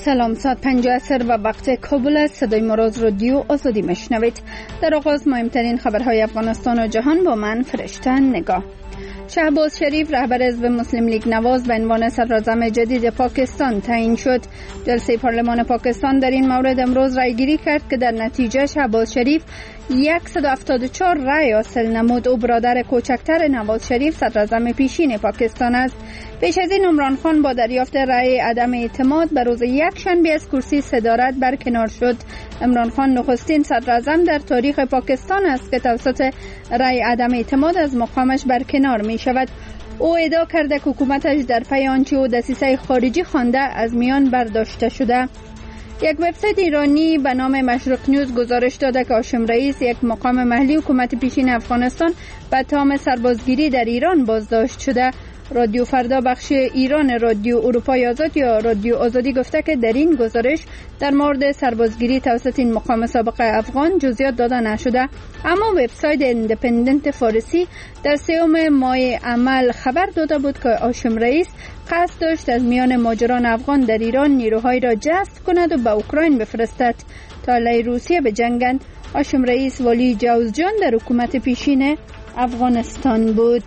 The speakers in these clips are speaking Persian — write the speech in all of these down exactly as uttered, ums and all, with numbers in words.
سلام، ساعت پنج عصر و وقت کابل است. صدای مراز رادیو آزادی مشنوید. در آغاز مهمترین خبرهای افغانستان و جهان با من فرشته نگاه. شهباز شریف رهبر حزب مسلم لیگ نواز به عنوان صدراعظم جدید پاکستان تعیین شد. جلسه پارلمان پاکستان در این مورد امروز رایگیری کرد که در نتیجه شهباز شریف صد و هفتاد و چهار رای حاصل نمود. او برادر کوچکتر نواز شریف صدراعظم پیشین پاکستان است. پیش از این عمران خان با دریافت رای عدم اعتماد به روز یکشنبه از کرسی صدارت برکنار شد. عمران خان نخستین صدراعظم در تاریخ پاکستان است که توسط رای عدم اعتماد از مقامش برکنار می شود. او ادعا کرده که حکومتش در پی آنچه او دسیسه خارجی خوانده از میان برداشته شده. یک وبسایت ایرانی به نام مشرق نیوز گزارش داده که هاشم رئیس، یک مقام محلی حکومت پیشین افغانستان، به تهم سربازگیری در ایران بازداشت شده. رادیو فردا بخش ایران رادیو اروپای آزاد یا رادیو آزادی گفته که در این گزارش در مورد سربازگیری توسط این مقام سابق افغان جزئیات داده نشده، اما وبسایت ایندیپندنت فارسی در سوم ماه عمل خبر داده بود که هاشم رئیس قصد داشت از میان مهاجران افغان در ایران نیروهایی را جذب کند و به اوکراین بفرستد تا علیه روسیه بجنگند. هاشم رئیس والی جوزجان در حکومت پیشین افغانستان بود.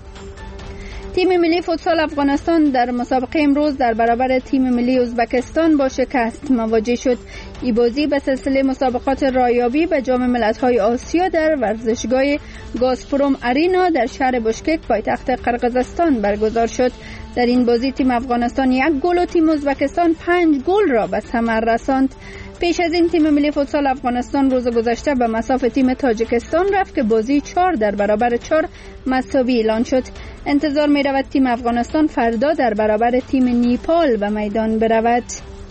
تیم ملی فوتسال افغانستان در مسابقه امروز در برابر تیم ملی ازبکستان با شکست مواجه شد. این بازی به سلسله مسابقات رایابی به جام ملت‌های آسیا در ورزشگاه گازپروم ارینا در شهر بشکک پایتخت قرقیزستان برگزار شد. در این بازی تیم افغانستان یک گل و تیم ازبکستان پنج گل را به ثمر رساند. پیش از این تیم ملی فوتسال افغانستان روز گذشته به مصاف تیم تاجیکستان رفت که بازی چهار در برابر چهار مساوی اعلان شد. انتظار می رود تیم افغانستان فردا در برابر تیم نیپال به میدان برود.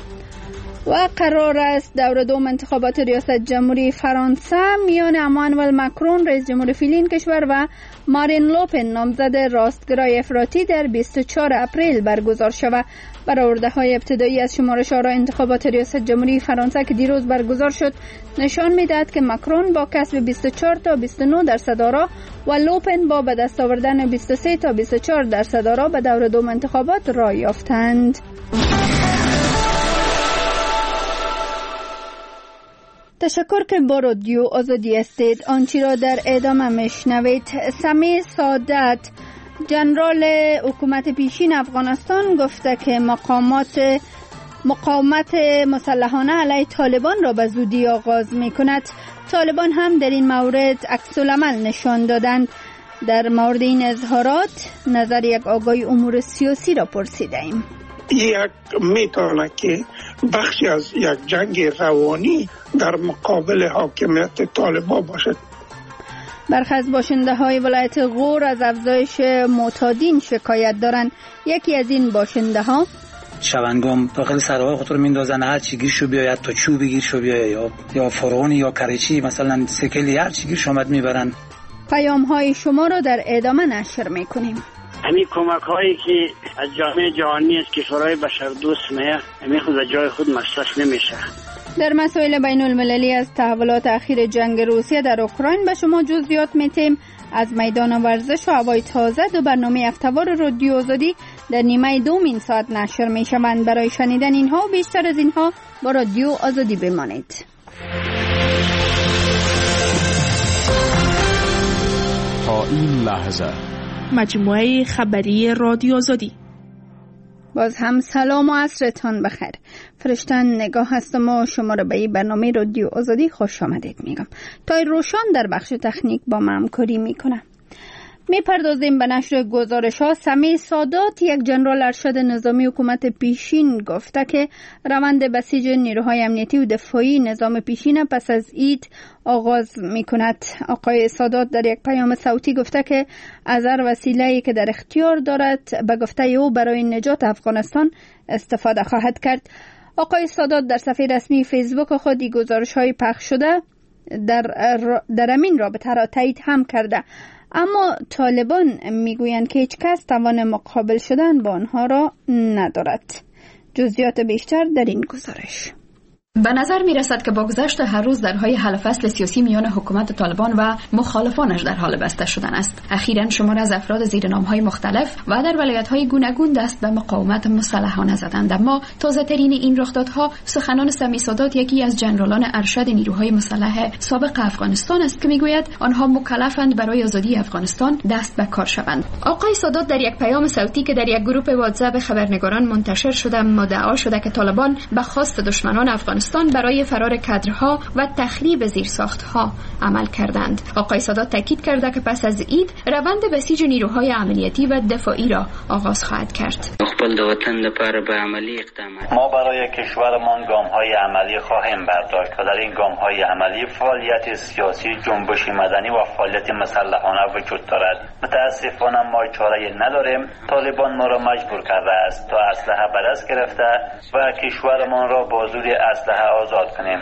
و قرار است دور دوم انتخابات ریاست جمهوری فرانسه میان امانوئل ماکرون رئیس جمهور فعلی کشور و مارین لوپن نامزد راستگرای افراطی در بیست و چهارم اپریل برگزار شود. برآورده‌های ابتدایی از شمارش آرا انتخابات ریاست جمهوری فرانسه که دیروز برگزار شد نشان می‌دهد که ماکرون با کسب بیست و چهار تا بیست و نه درصد آرا و لوپن با به دست آوردن بیست و سه تا بیست و چهار درصد آرا به دور دوم انتخابات راه یافتند. تشکر که با رادیو آزادی هستید. آنچه را در ادامه میشنوید. سمیع سعادت جنرال حکومت پیشین افغانستان گفته که مقامات مقاومت مسلحانه علیه طالبان را به زودی آغاز می کند. طالبان هم در این مورد عکس‌العمل نشان دادند. در مورد این اظهارات نظر یک آگاه امور سیاسی را پرسیده ایم. یک میتونه که بخشی از یک جنگ روانی در مقابل حاکمیت طالبان باشد. برخی از باشنده های ولایت غور از افزایش معتادین شکایت دارند. یکی از این باشنده ها شبنگام داخل سرهای خطر میندازن، هر چی گیر شو بیاید تا چوب گیر شو بیاید یا یا فرعون یا کریچی مثلا سکلی هر چی گیر شومد میبرن. پیام های شما را در ادامه نشر میکنیم. همین کمک هایی که از جامعه جهانی از کشورهای بشردوست میه همین خود جای خود مصرف نمیشه. در مسائل بین المللی از تحولات اخیر جنگ روسیه در اوکراین به شما جزئیات میتیم. از میدان ورزش و هوای تازه دو برنامه هفته‌وار رادیو آزادی در نیمه دوم این ساعت نشر میشوند. برای شنیدن اینها و بیشتر از اینها با رادیو آزادی بمانید. تا این لحظه مجموعه خبری رادیو آزادی. باز هم سلام و عصرتان بخیر. فرشته نگاه هستم و شما را به این برنامه رادیو آزادی خوش آمدید میگم. تا روشن در بخش تکنیک با من همکاری میکنه. میپردازیم به نشر گزارش ها. سمیع سعادت یک جنرال ارشد نظامی حکومت پیشین گفته که روند بسیج نیروهای امنیتی و دفاعی نظام پیشین پس از عید آغاز میکند. آقای سعادت در یک پیام صوتی گفته که از هر وسیله‌ای که در اختیار دارد به گفته او برای نجات افغانستان استفاده خواهد کرد. آقای سعادت در صفحه رسمی فیسبوک خود این گزارش های پخش شده در در امین رابطه را تایید هم کرده، اما طالبان میگویند که هیچ کس توان مقابل شدن با آنها را ندارد. جزئیات بیشتر در این گزارش. به نظر می رسد که با گذشت هر روز درهای حل فصل سیاسی میان حکومت طالبان و مخالفانش در حال بسته شدن است. اخیراً شمار از افراد زیر نام‌های مختلف و در ولایت‌های گوناگون دست به مقاومت مسلحانه زدند. اما تازه‌ترین این رخدادها سخنان سمی سادات، یکی از جنرالان ارشد نیروهای مسلح سابق افغانستان است که میگوید آنها مکلفند برای آزادی افغانستان دست به کار شوند. آقای سادات در یک پیام صوتی که در یک گروه واتساپ خبرنگاران منتشر شده مدعا شده که طالبان به خواست دشمنان افغانستان برای فرار کادرها و تخریب زیرساختها عمل کردند. آقای سادات تاکید کرده که پس از عید روند بسیج نیروهای عملیاتی و دفاعی را آغاز خواهد کرد. ما برای کشورمان گام‌های عملی خواهیم برداشت و در این گام‌های عملی فعالیت سیاسی، جنبش مدنی و فعالیت مسلحانه وجود دارد. متاسفانه ما چاره‌ای نداریم. طالبان ما را مجبور کرده است تا اسلحه به دست گرفته و کشورمان را با زور اسلحه آزاد کنیم.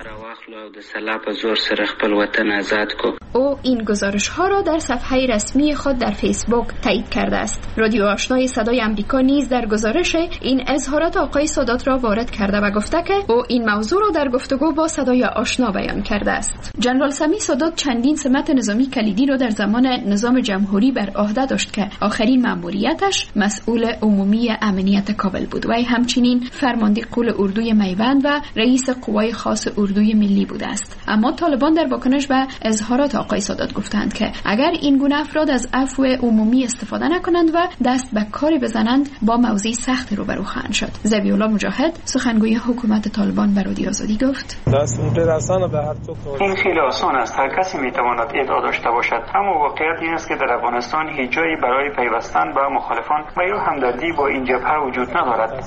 او این گزارش ها را در صفحه رسمی خود در فیسبوک تایید کرده است. رادیو آشنای صدای آمریکا نیز در گزارش این اظهارات آقای سادات را وارد کرده و گفته که او این موضوع را در گفتگو با صدای آشنا بیان کرده است. جنرال سمی سادات چندین سمت نظامی کلیدی را در زمان نظام جمهوری بر عهده داشت که آخرین مأموریتش مسئول عمومی امنیت کابل بود و همچنین فرمانده قول اردوی میوند و رئیس قوای خاص اردوی ملی بوده است. اما طالبان در واکنش به اظهارات آقای سادات گفتند که اگر این گونه افراد از عفو عمومی استفاده نکنند و دست به کاری بزنند با موضوع سخت روبرو خواهند شد. ذبیح الله مجاهد سخنگوی حکومت طالبان به رادیو آزادی گفت: این خیلی آسان است، هر کسی میتواند ادعا داشته باشد، اما واقعیت این است که در افغانستان هیچ جایی برای پیوستن به مخالفان و یا همدردی با این جبهه وجود ندارد.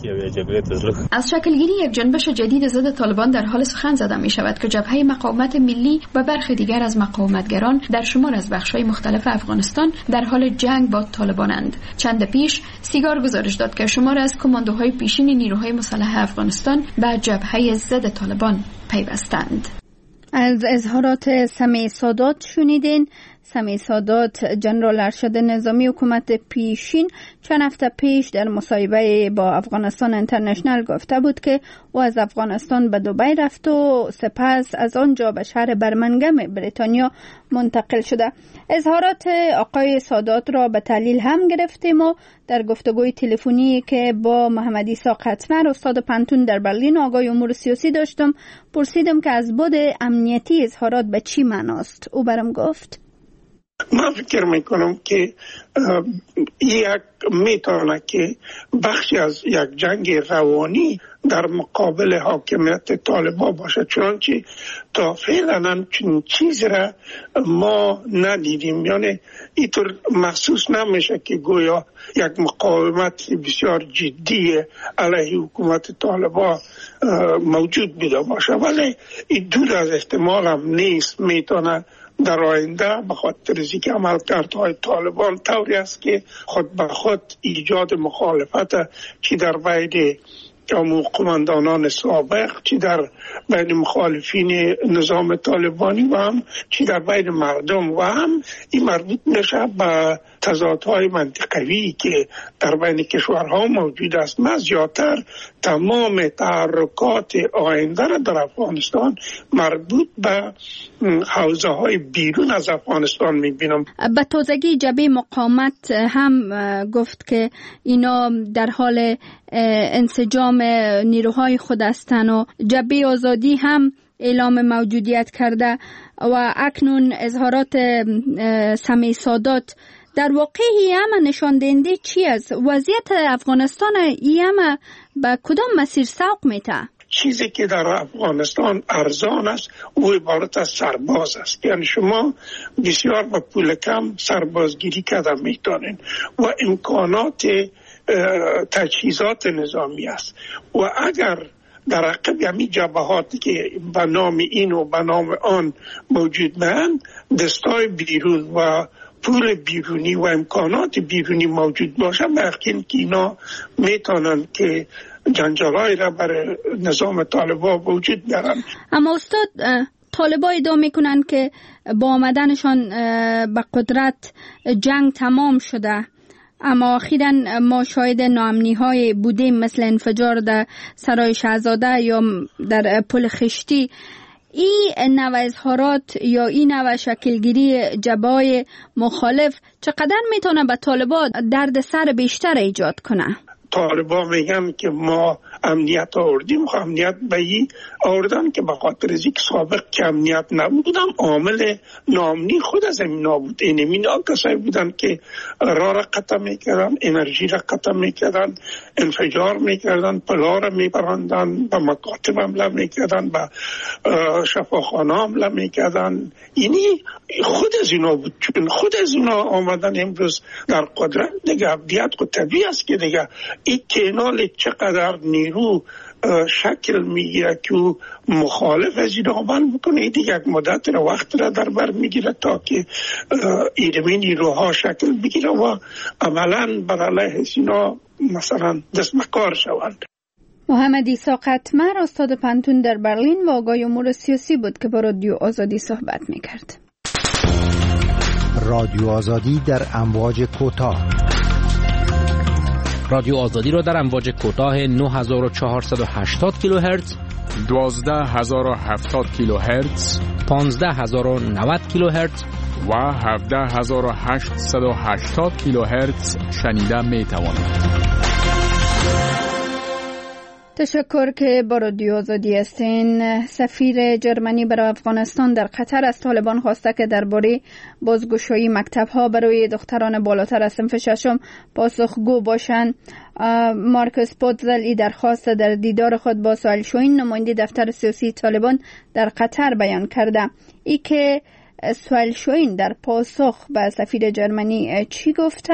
از شکلگیری یک جنبش جدید ضد طالبان در حال سخن زده می شود که جبهه مقاومت ملی و برخی دیگر از مقاومتگران در شمار از بخش‌های مختلف افغانستان در حال جنگ با طالبانند. چند پیش سیگار گزارش داد که شمار از کماندوهای پیشین نیروهای مسلح افغانستان به جبهه ضد طالبان پیوستند. از اظهارات سمی سادات شنیدین. سمی سادات جنرال ارشد نظامی حکومت پیشین چند هفته پیش در مصاحبه با افغانستان اینترنشنال گفته بود که او از افغانستان به دبی رفت و سپس از آنجا به شهر برمنگم بریتانیا منتقل شده. اظهارات آقای سادات را به تحلیل هم گرفتیم و در گفتگوی تلفنی که با محمد عیسی قطمر استاد پنتون در برلین آقای امور سیاسی داشتم پرسیدم که از بعد امنیتی اظهارات به چی معناست. او برام گفت: من فکر میکنم که یک میتونه که بخشی از یک جنگ روانی در مقابل حاکمیت طالبان باشه، چنانچه تا فعلا چنین چیز را ما ندیدیم. یعنی اینطور محسوس نمیشه که گویا یک مقاومت بسیار جدی علیه حکومت طالبان موجود بوده باشه، ولی این دور از احتمال هم نیست. میتونه در آینده به خاطر از اینکه عملکردهای طالبان طوری است که خود به خود ایجاد مخالفت چی در بین قماندانان سابق، چی در بین مخالفین نظام طالبانی و هم چی در بین مردم و هم این مربوط میشه به تضادهای منطقوی که در بین کشورها موجود است. من زیادتر تمام تحرکات آینده را در افغانستان مربوط به حوزه های بیرون از افغانستان میبینم. به تازگی جبهه مقاومت هم گفت که اینا در حال انسجام نیروهای خود هستند و جبهه آزادی هم اعلام موجودیت کرده و اکنون اظهارات سمی سادات در واقع هم نشان دهنده چی است؟ وضعیت افغانستان هم به کدام مسیر سوق میته؟ چیزی که در افغانستان ارزان است او عبارت از سرباز است. یعنی شما بسیار با پول کم سربازگیری کرده میتونین و امکانات تجهیزات نظامی است و اگر در عقب همین جبهاتی که به نام این و به نام آن موجود میند دستای بیرون و پول بیرونی و امکانات بیرونی موجود باشه، یقین که اینا میتونن که جنجالای را برای نظام طالبان وجود بیارن. اما استاد طالبان ادعا میکنن که با آمدنشان به قدرت جنگ تمام شده اما اخیراً ما شاهد ناامنی های بودیم مثل انفجار در سرای شاهزاده یا در پل خشتی. این نوع اظهارات یا این نوع شکلگیری جبهه‌های مخالف چقدر میتونه به طالبان دردسر بیشتر ایجاد کنه؟ طالبان میگن که ما امنیت آوردیم، خب امنیت به این آوردن که به خاطر از اینکه سابق که امنیت نبودم عامل ناامنی خود از این نابود. این اینا کسایی بودن که راه را قطع میکردن، انرژی را قطع میکردن، انفجار میکردن، پلا را میبراندن، به مکاتب حمله میکردن، به شفاخانه حمله میکردن. اینی خود از اینا بود، چون خود از اینا آمدن امروز در قدرت. دیگه ابدیت خود طبیعی است که دیگه این کنال چقدر نیرو شکل میگیره که مخالف از این عمل بکنه. دیگه یک مدت را وقت را در بر میگیره تا که ایرمی نیروها شکل بگیره و عملا بر علیه اینا مثلا دست مکار شوند. محمد عیسی قطمر استاد پانتون در برلین و آقای امور سیاسی بود که با رادیو آزادی صحبت میکرد. رادیو آزادی در امواج کوتاه. رادیو آزادی را در امواج کوتاه نه هزار و چهارصد و هشتاد کیلوهرتز، دوازده هزار و هفتاد کیلوهرتز، پانزده هزار و نود کیلوهرتز و هفده هزار و هشتصد و هشتاد کیلوهرتز شنیده می توانید. تشکر که با رادیو آزادی هستین. سفیر جرمنی برای افغانستان در قطر از طالبان خواسته که درباره بازگشایی مکتب‌ها برای دختران بالاتر از صنف ششم پاسخگو باشند. مارکوس پوتزل درخواست در دیدار خود با سهیل شاهین نماینده دفتر سیاسی طالبان در قطر بیان کرده. ای که سهیل شاهین در پاسخ به سفیر جرمنی چی گفته؟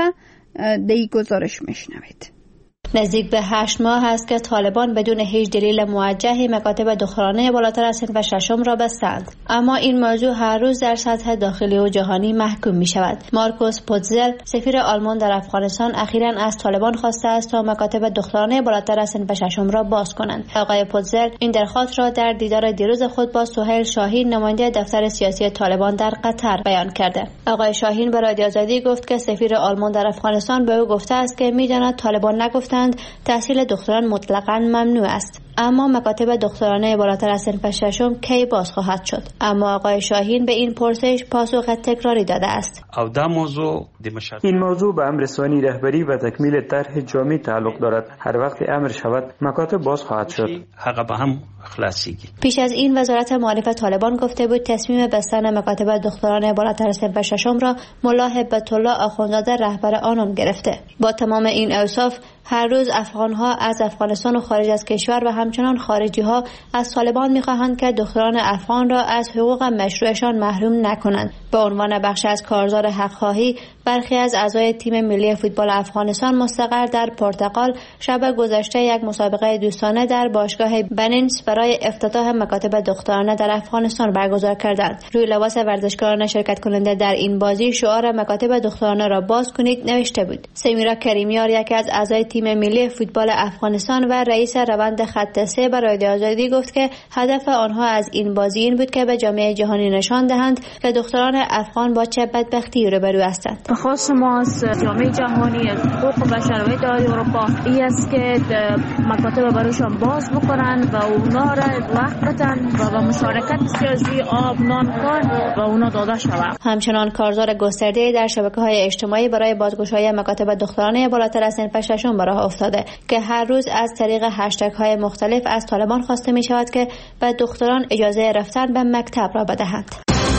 دی گزارش میشنوید. نزدیک به هشت ماه است که طالبان بدون هیچ دلیل موجهی مکاتب دخترانه بالاتر از صنف ششم را بستند، اما این موضوع هر روز در سطح داخلی و جهانی محکوم می شود. مارکوس پوتزل سفیر آلمان در افغانستان اخیراً از طالبان خواسته است تا مکاتب دخترانه بالاتر از صنف ششم را باز کنند. آقای پوتزل این درخواست را در دیدار دیروز خود با سهیل شاهین نماینده دفتر سیاسی طالبان در قطر بیان کرده. آقای شاهین به رادیو آزادی گفت که سفیر آلمان در افغانستان به او گفته است که می‌داند طالبان نگفتند تحصیل دختران مطلقاً ممنوع است، اما مکاتب دخترانه بالاتر از صنف ششم کی باز خواهد شد؟ اما آقای شاهین به این پرسش پاسخ تکراری داده است. او دا موضوع این موضوع به امر ثانی رهبری و تکمیل طرح جامع تعلق دارد. هر وقت امر شود مکاتب باز خواهد شد. حق به هم خلاصیگی. پیش از این وزارت معارف طالبان گفته بود تصمیم بستن مکاتب دخترانه بالاتر از صنف ششم را ملا هبت الله آخوندزاده رهبر آنان گرفته. با تمام این اوصاف هر روز افغان‌ها از افغانستان و خارج از کشور و همچنان خارجی‌ها از طالبان می‌خواهند که دختران افغان را از حقوق مشروعشان محروم نکنند. به عنوان بخش از کارزار حق‌خواهی برخی از اعضای تیم ملی فوتبال افغانستان مستقر در پرتغال شب گذشته یک مسابقه دوستانه در باشگاه بنینس برای افتتاح مکاتب دخترانه در افغانستان برگزار کردند. روی لباس ورزشکاران شرکت کننده در این بازی شعار مکاتب دخترانه را باز کنید نوشته بود. سمیرا کریمیار یکی از اعضای تیم ملی فوتبال افغانستان و رئیس روند خط سه برای رادیو آزادی گفت که هدف آنها از این بازی این بود که به جامعه جهانی نشان دهند که دختران افغان با چه بدبختی روبرو هستند. خواست ما از جامعه جهانی حقوق بشر و اتحادیه اروپا این است که مکاتب برایشان باز بکنند و اونا را وقت بدن و با مشارکت سیاسی آب نان کار و اونا داده شود. همچنان کارزار گسترده در شبکه‌های اجتماعی برای بازگشایی مکاتب دخترانه بالاتر از صنف ششم راه افتاده که هر روز از طریق هشتگ‌های مختلف از طالبان خواسته می شود که به دختران اجازه رفتن به مکتب را بدهند.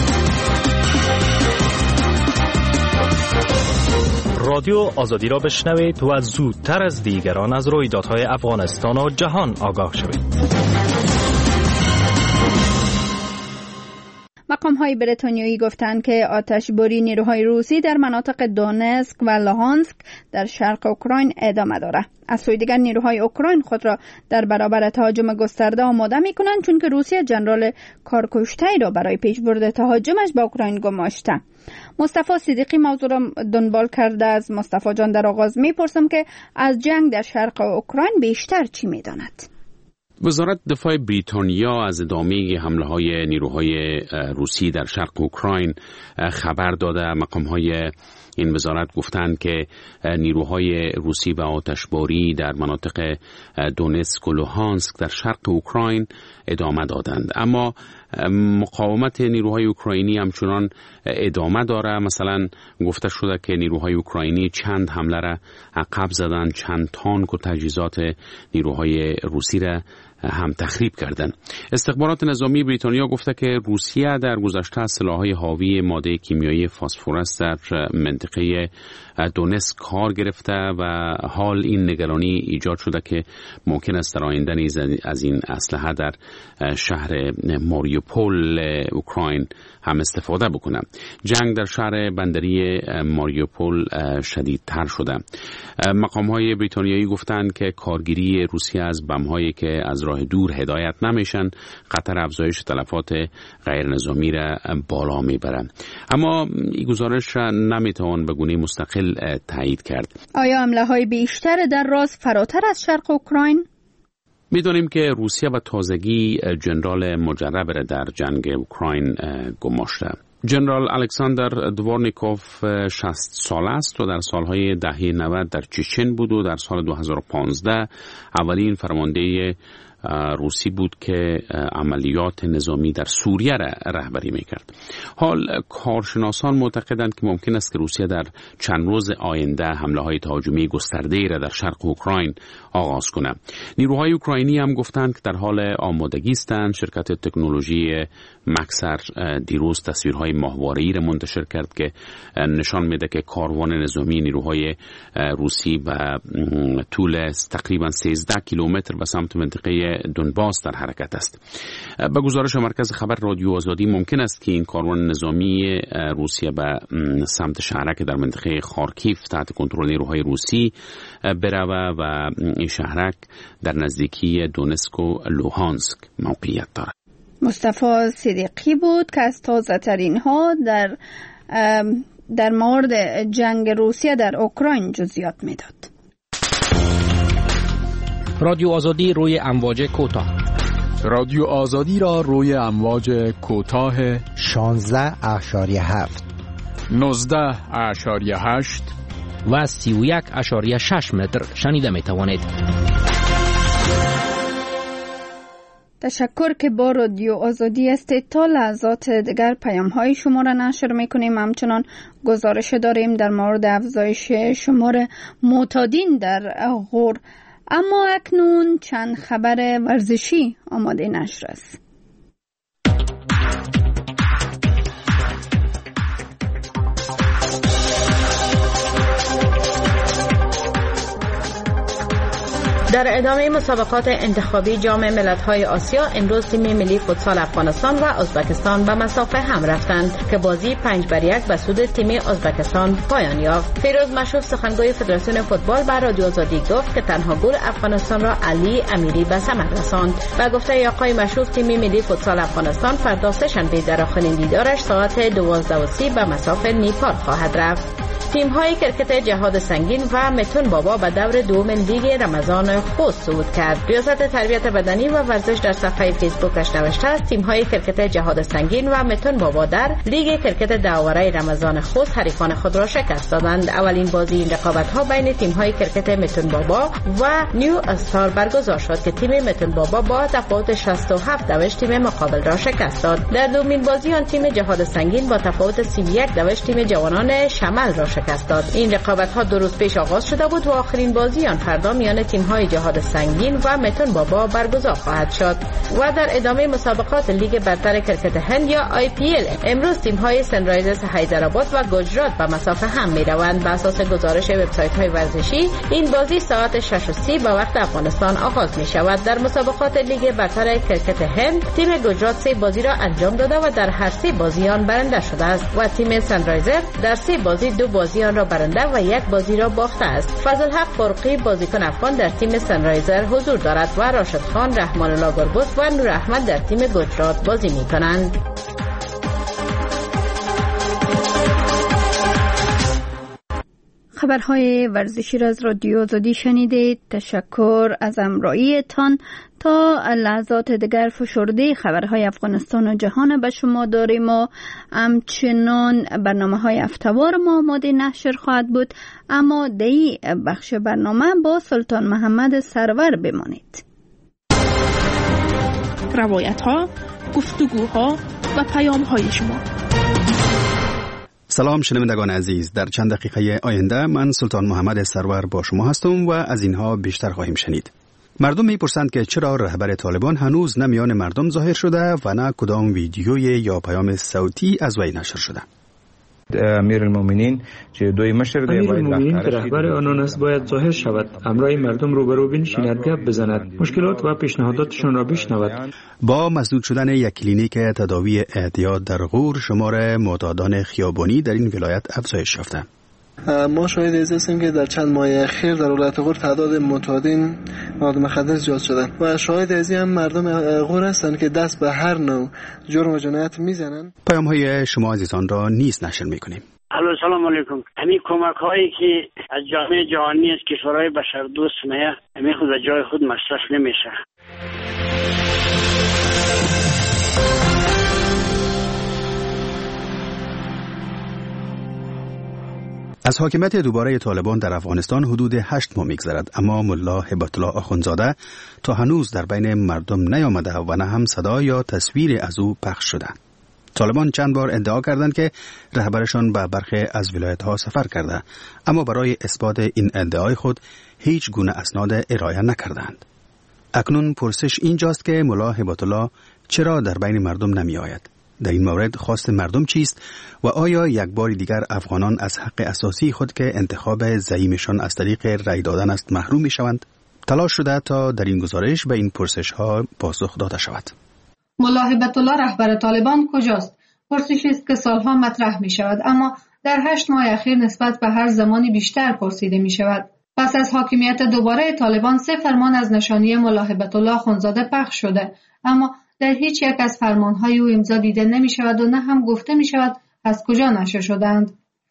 رادیو آزادی را بشنوید و زودتر از دیگران از رویدادهای افغانستان و جهان آگاه شوید. مقام‌های بریتانیایی گفتند که آتشباری نیروهای روسی در مناطق دونسک و لوهانسک در شرق اوکراین ادامه دارد. از سوی دیگر نیروهای اوکراین خود را در برابر تهاجم گسترده آماده می‌کنند چون که روسیه جنرال کارکشته‌ای را برای پیشبرد تهاجمش به اوکراین گماشته. مصطفی صدیقی موضوع را دنبال کرده. از مصطفی جان در آغاز می‌پرسم که از جنگ در شرق اوکراین بیشتر چی می‌داند؟ وزارت دفاع بریتانیا از ادامه حمله‌های نیروهای روسی در شرق اوکراین خبر داده. مقام‌های این وزارت گفتند که نیروهای روسی به آتشباری در مناطق دونتسک و لوهانسک در شرق اوکراین ادامه دادند. اما مقاومت نیروهای اوکراینی همچنان ادامه داره. مثلا گفته شده که نیروهای اوکراینی چند حمله را عقب زدند، چند تانک و تجهیزات نیروهای روسی را هم تخریب کردند. استخبارات نظامی بریتانیا گفته که روسیه در گذشته سلاح‌های حاوی ماده کیمیایی فسفرس در منطقه دونتسک کار گرفته و حال این نگرانی ایجاد شده که ممکن است در آینده نیز از این اسلحه در شهر ماریوپول اوکراین هم استفاده بکنه. جنگ در شهر بندری ماریوپول شدیدتر شده. مقام‌های بریتانیایی گفتند که کارگیری روسیه از بم‌هایی که از راه دور هدایت نمیشن خطر افزایش تلفات غیر نظامی را بالا میبره. اما این گزارش را نمیتوان به گونه مستقل تایید کرد. آیا حمله‌های بیشتر در راست فراتر از شرق اوکراین؟ میدونیم که روسیه و تازگی جنرال مجرب را در جنگ اوکراین گماشته. جنرال الکساندر دوارنیکوف شصت ساله است و در سالهای دهه نود در چچن بود و در سال دو هزار و پانزده اولین فرمانده روسی بود که عملیات نظامی در سوریه را رهبری میکرد. حال کارشناسان معتقدند که ممکن است که روسیه در چند روز آینده حمله‌های تهاجمی گسترده‌ای را در شرق اوکراین آغاز کنه. نیروهای اوکراینی هم گفتند که در حال آمادگی هستند. شرکت تکنولوژی مکسر دیروز تصویرهای ماهواره‌ای را منتشر کرد که نشان میده که کاروان نظامی نیروهای روسی به طول تقریبا سیزده کیلومتر به سمت منطقه دونباس در حرکت است. به گزارش مرکز خبر رادیو آزادی ممکن است که این کاروان نظامی روسیه به سمت شهرک در منطقه خارکیف تحت کنترل نیروهای روسی بروه و این شهرک در نزدیکی دونتسک و لوهانسک موقعیت دارد. مصطفی صدیقی بود که از تازه ترین ها در در مورد جنگ روسیه در اوکراین جزئیات میداد. رادیو آزادی روی امواج کوتاه. رادیو آزادی را روی امواج کوتاه شانزده اشاری هفت، نوزده اشاری هشت و سی و یک اشاری شش متر شنیده می توانید. تشکر که با رادیو آزادی هستید. تا لحظات دیگر پیام های شما را نشر میکنیم. همچنان گزارش داریم در مورد افزایش شمار معتادین در غور. اما اکنون چند خبر ورزشی آماده نشر است. در ادامه مسابقات انتخابی جام ملت‌های آسیا امروز تیم ملی فوتسال افغانستان و ازبکستان به مسافه هم رفتند که بازی پنج بر یک به سود تیم ازبکستان پایان یافت. فیروز مشوف سخنگوی فدراسیون فوتبال به رادیو آزادی گفت که تنها گل افغانستان را علی امیری به ثمر رساند. و گفته آقای مشوف تیم ملی فوتسال افغانستان فردا سه شنبه در آخرین دیدارش ساعت دوازده و سی به مسافه نیپال خواهد رفت. تیم های کرکت جهاد سنگین و متون بابا به دور دوم لیگ رمضان خوست صعود کرد. ریاست تربیت بدنی و ورزش در صفحه فیسبوکش نوشته است تیم های کرکت جهاد سنگین و متون بابا در لیگ کرکت داوره رمضان خوست حریفان خود را شکست دادند. اولین بازی این رقابت ها بین تیم های کرکت متون بابا و نیو استار برگزار شد که تیم متون بابا با تفاوت شصت و هفت دوش تیم مقابل را شکست داد. در دومین بازی آن تیم جهاد سنگین با تفاوت سی و یک دوش تیم جوانان شمال را شکست داد. این رقابت ها دو روز پیش آغاز شده بود و آخرین بازی آن فردا میان تیم های جهاد سنگین و متون بابا برگزار خواهد شد. و در ادامه مسابقات لیگ برتر کرکت هند یا آی پی ال امروز تیم های سنرایزرز حیدرآباد و گجرات به مسافه هم می روند. بر اساس گزارش وبسایت های ورزشی این بازی ساعت شش و سی به وقت افغانستان آغاز می شود. در مسابقات لیگ برتر کرکت هند تیم گجرات سه بازی را انجام داده و در هر سه بازی آن برنده شده است و تیم سنرایزر در سه بازی دو بازی آن را برنده و یک بازی را باخته است. فضل حق فرقی بازیکن افغان در تیم سنرایزر حضور دارد و راشد خان، رحمان الله گربوس و نور احمد در تیم گجرات بازی می کنند. خبرهای ورزشی را از رادیو آزادی شنیدید. تشکر از همراهیتان. تا لحظات دیگر فشرده خبرهای افغانستان و جهان به شما داریم و همچنان برنامه های هفته‌وار ما آماده نشر خواهد بود، اما دی بخش برنامه با سلطان محمد سرور بمانید. روایت ها، گفتگوها و پیام های شما. سلام شنوندگان عزیز، در چند دقیقه آینده من سلطان محمد سرور با شما هستم و از اینها بیشتر خواهیم شنید. مردم میپرسند که چرا رهبر طالبان هنوز نه میان مردم ظاهر شده و نه کدام ویدیوی یا پیام صوتی از وی نشر شده. امیرالمومنین که دوی مشر دی امیرالمومنین که رهبر آنان است باید ظاهر شود، همراه مردم روبرو بنشیند، گپ بزند، مشکلات و پیشنهاداتشان را بشنود. با مسدود شدن یک کلینیک تداوی اعتیاد در غور، شمار معتادان خیابانی در این ولایت افزایش یافته. ما شاهد از هستیم که در چند ماه اخیر در ولایت غور تعداد معتادین مواد مخدر زیاد شدن و شاهد از این هم مردم غور هستند که دست به هر نوع جرم و جنایت میزنن. پیام های شما عزیزان را نیز نشر میکنیم. الو سلام علیکم. همین کمک هایی که از جامعه جهانی از کشورهای بشردوست میه، همین خود از جای خود مصرف نمیشه. از حاکمیت دوباره طالبان در افغانستان حدود هشت ماه میگذرد، اما ملا هبت الله آخوندزاده تا هنوز در بین مردم نیامده و نه هم صدا یا تصویر از او پخش شده. طالبان چند بار ادعا کردند که رهبرشان به برخی از ولایت‌ها سفر کرده، اما برای اثبات این ادعای خود هیچ گونه اسناد ارائه نکردند. اکنون پرسش اینجاست که ملا هبت الله چرا در بین مردم نمی آید؟ در این مورد خواست مردم چیست و آیا یک بار دیگر افغانان از حق اساسی خود که انتخاب زعیمشان از طریق رای دادن است محروم می شوند؟ تلاش شده تا در این گزارش به این پرسش ها پاسخ داده شود. ملا هبت الله رهبر طالبان کجاست؟ پرسشی است که سالها مطرح می شود، اما در هشت ماه اخیر نسبت به هر زمانی بیشتر پرسیده می شود. پس از حاکمیت دوباره طالبان سه فرمان از نشانی ملا هبت الله آخوندزاده پخش شده، اما در هیچ یک از فرمانهای او امضا دیده نمی شود و نه هم گفته می شود از کجا نشر شدند.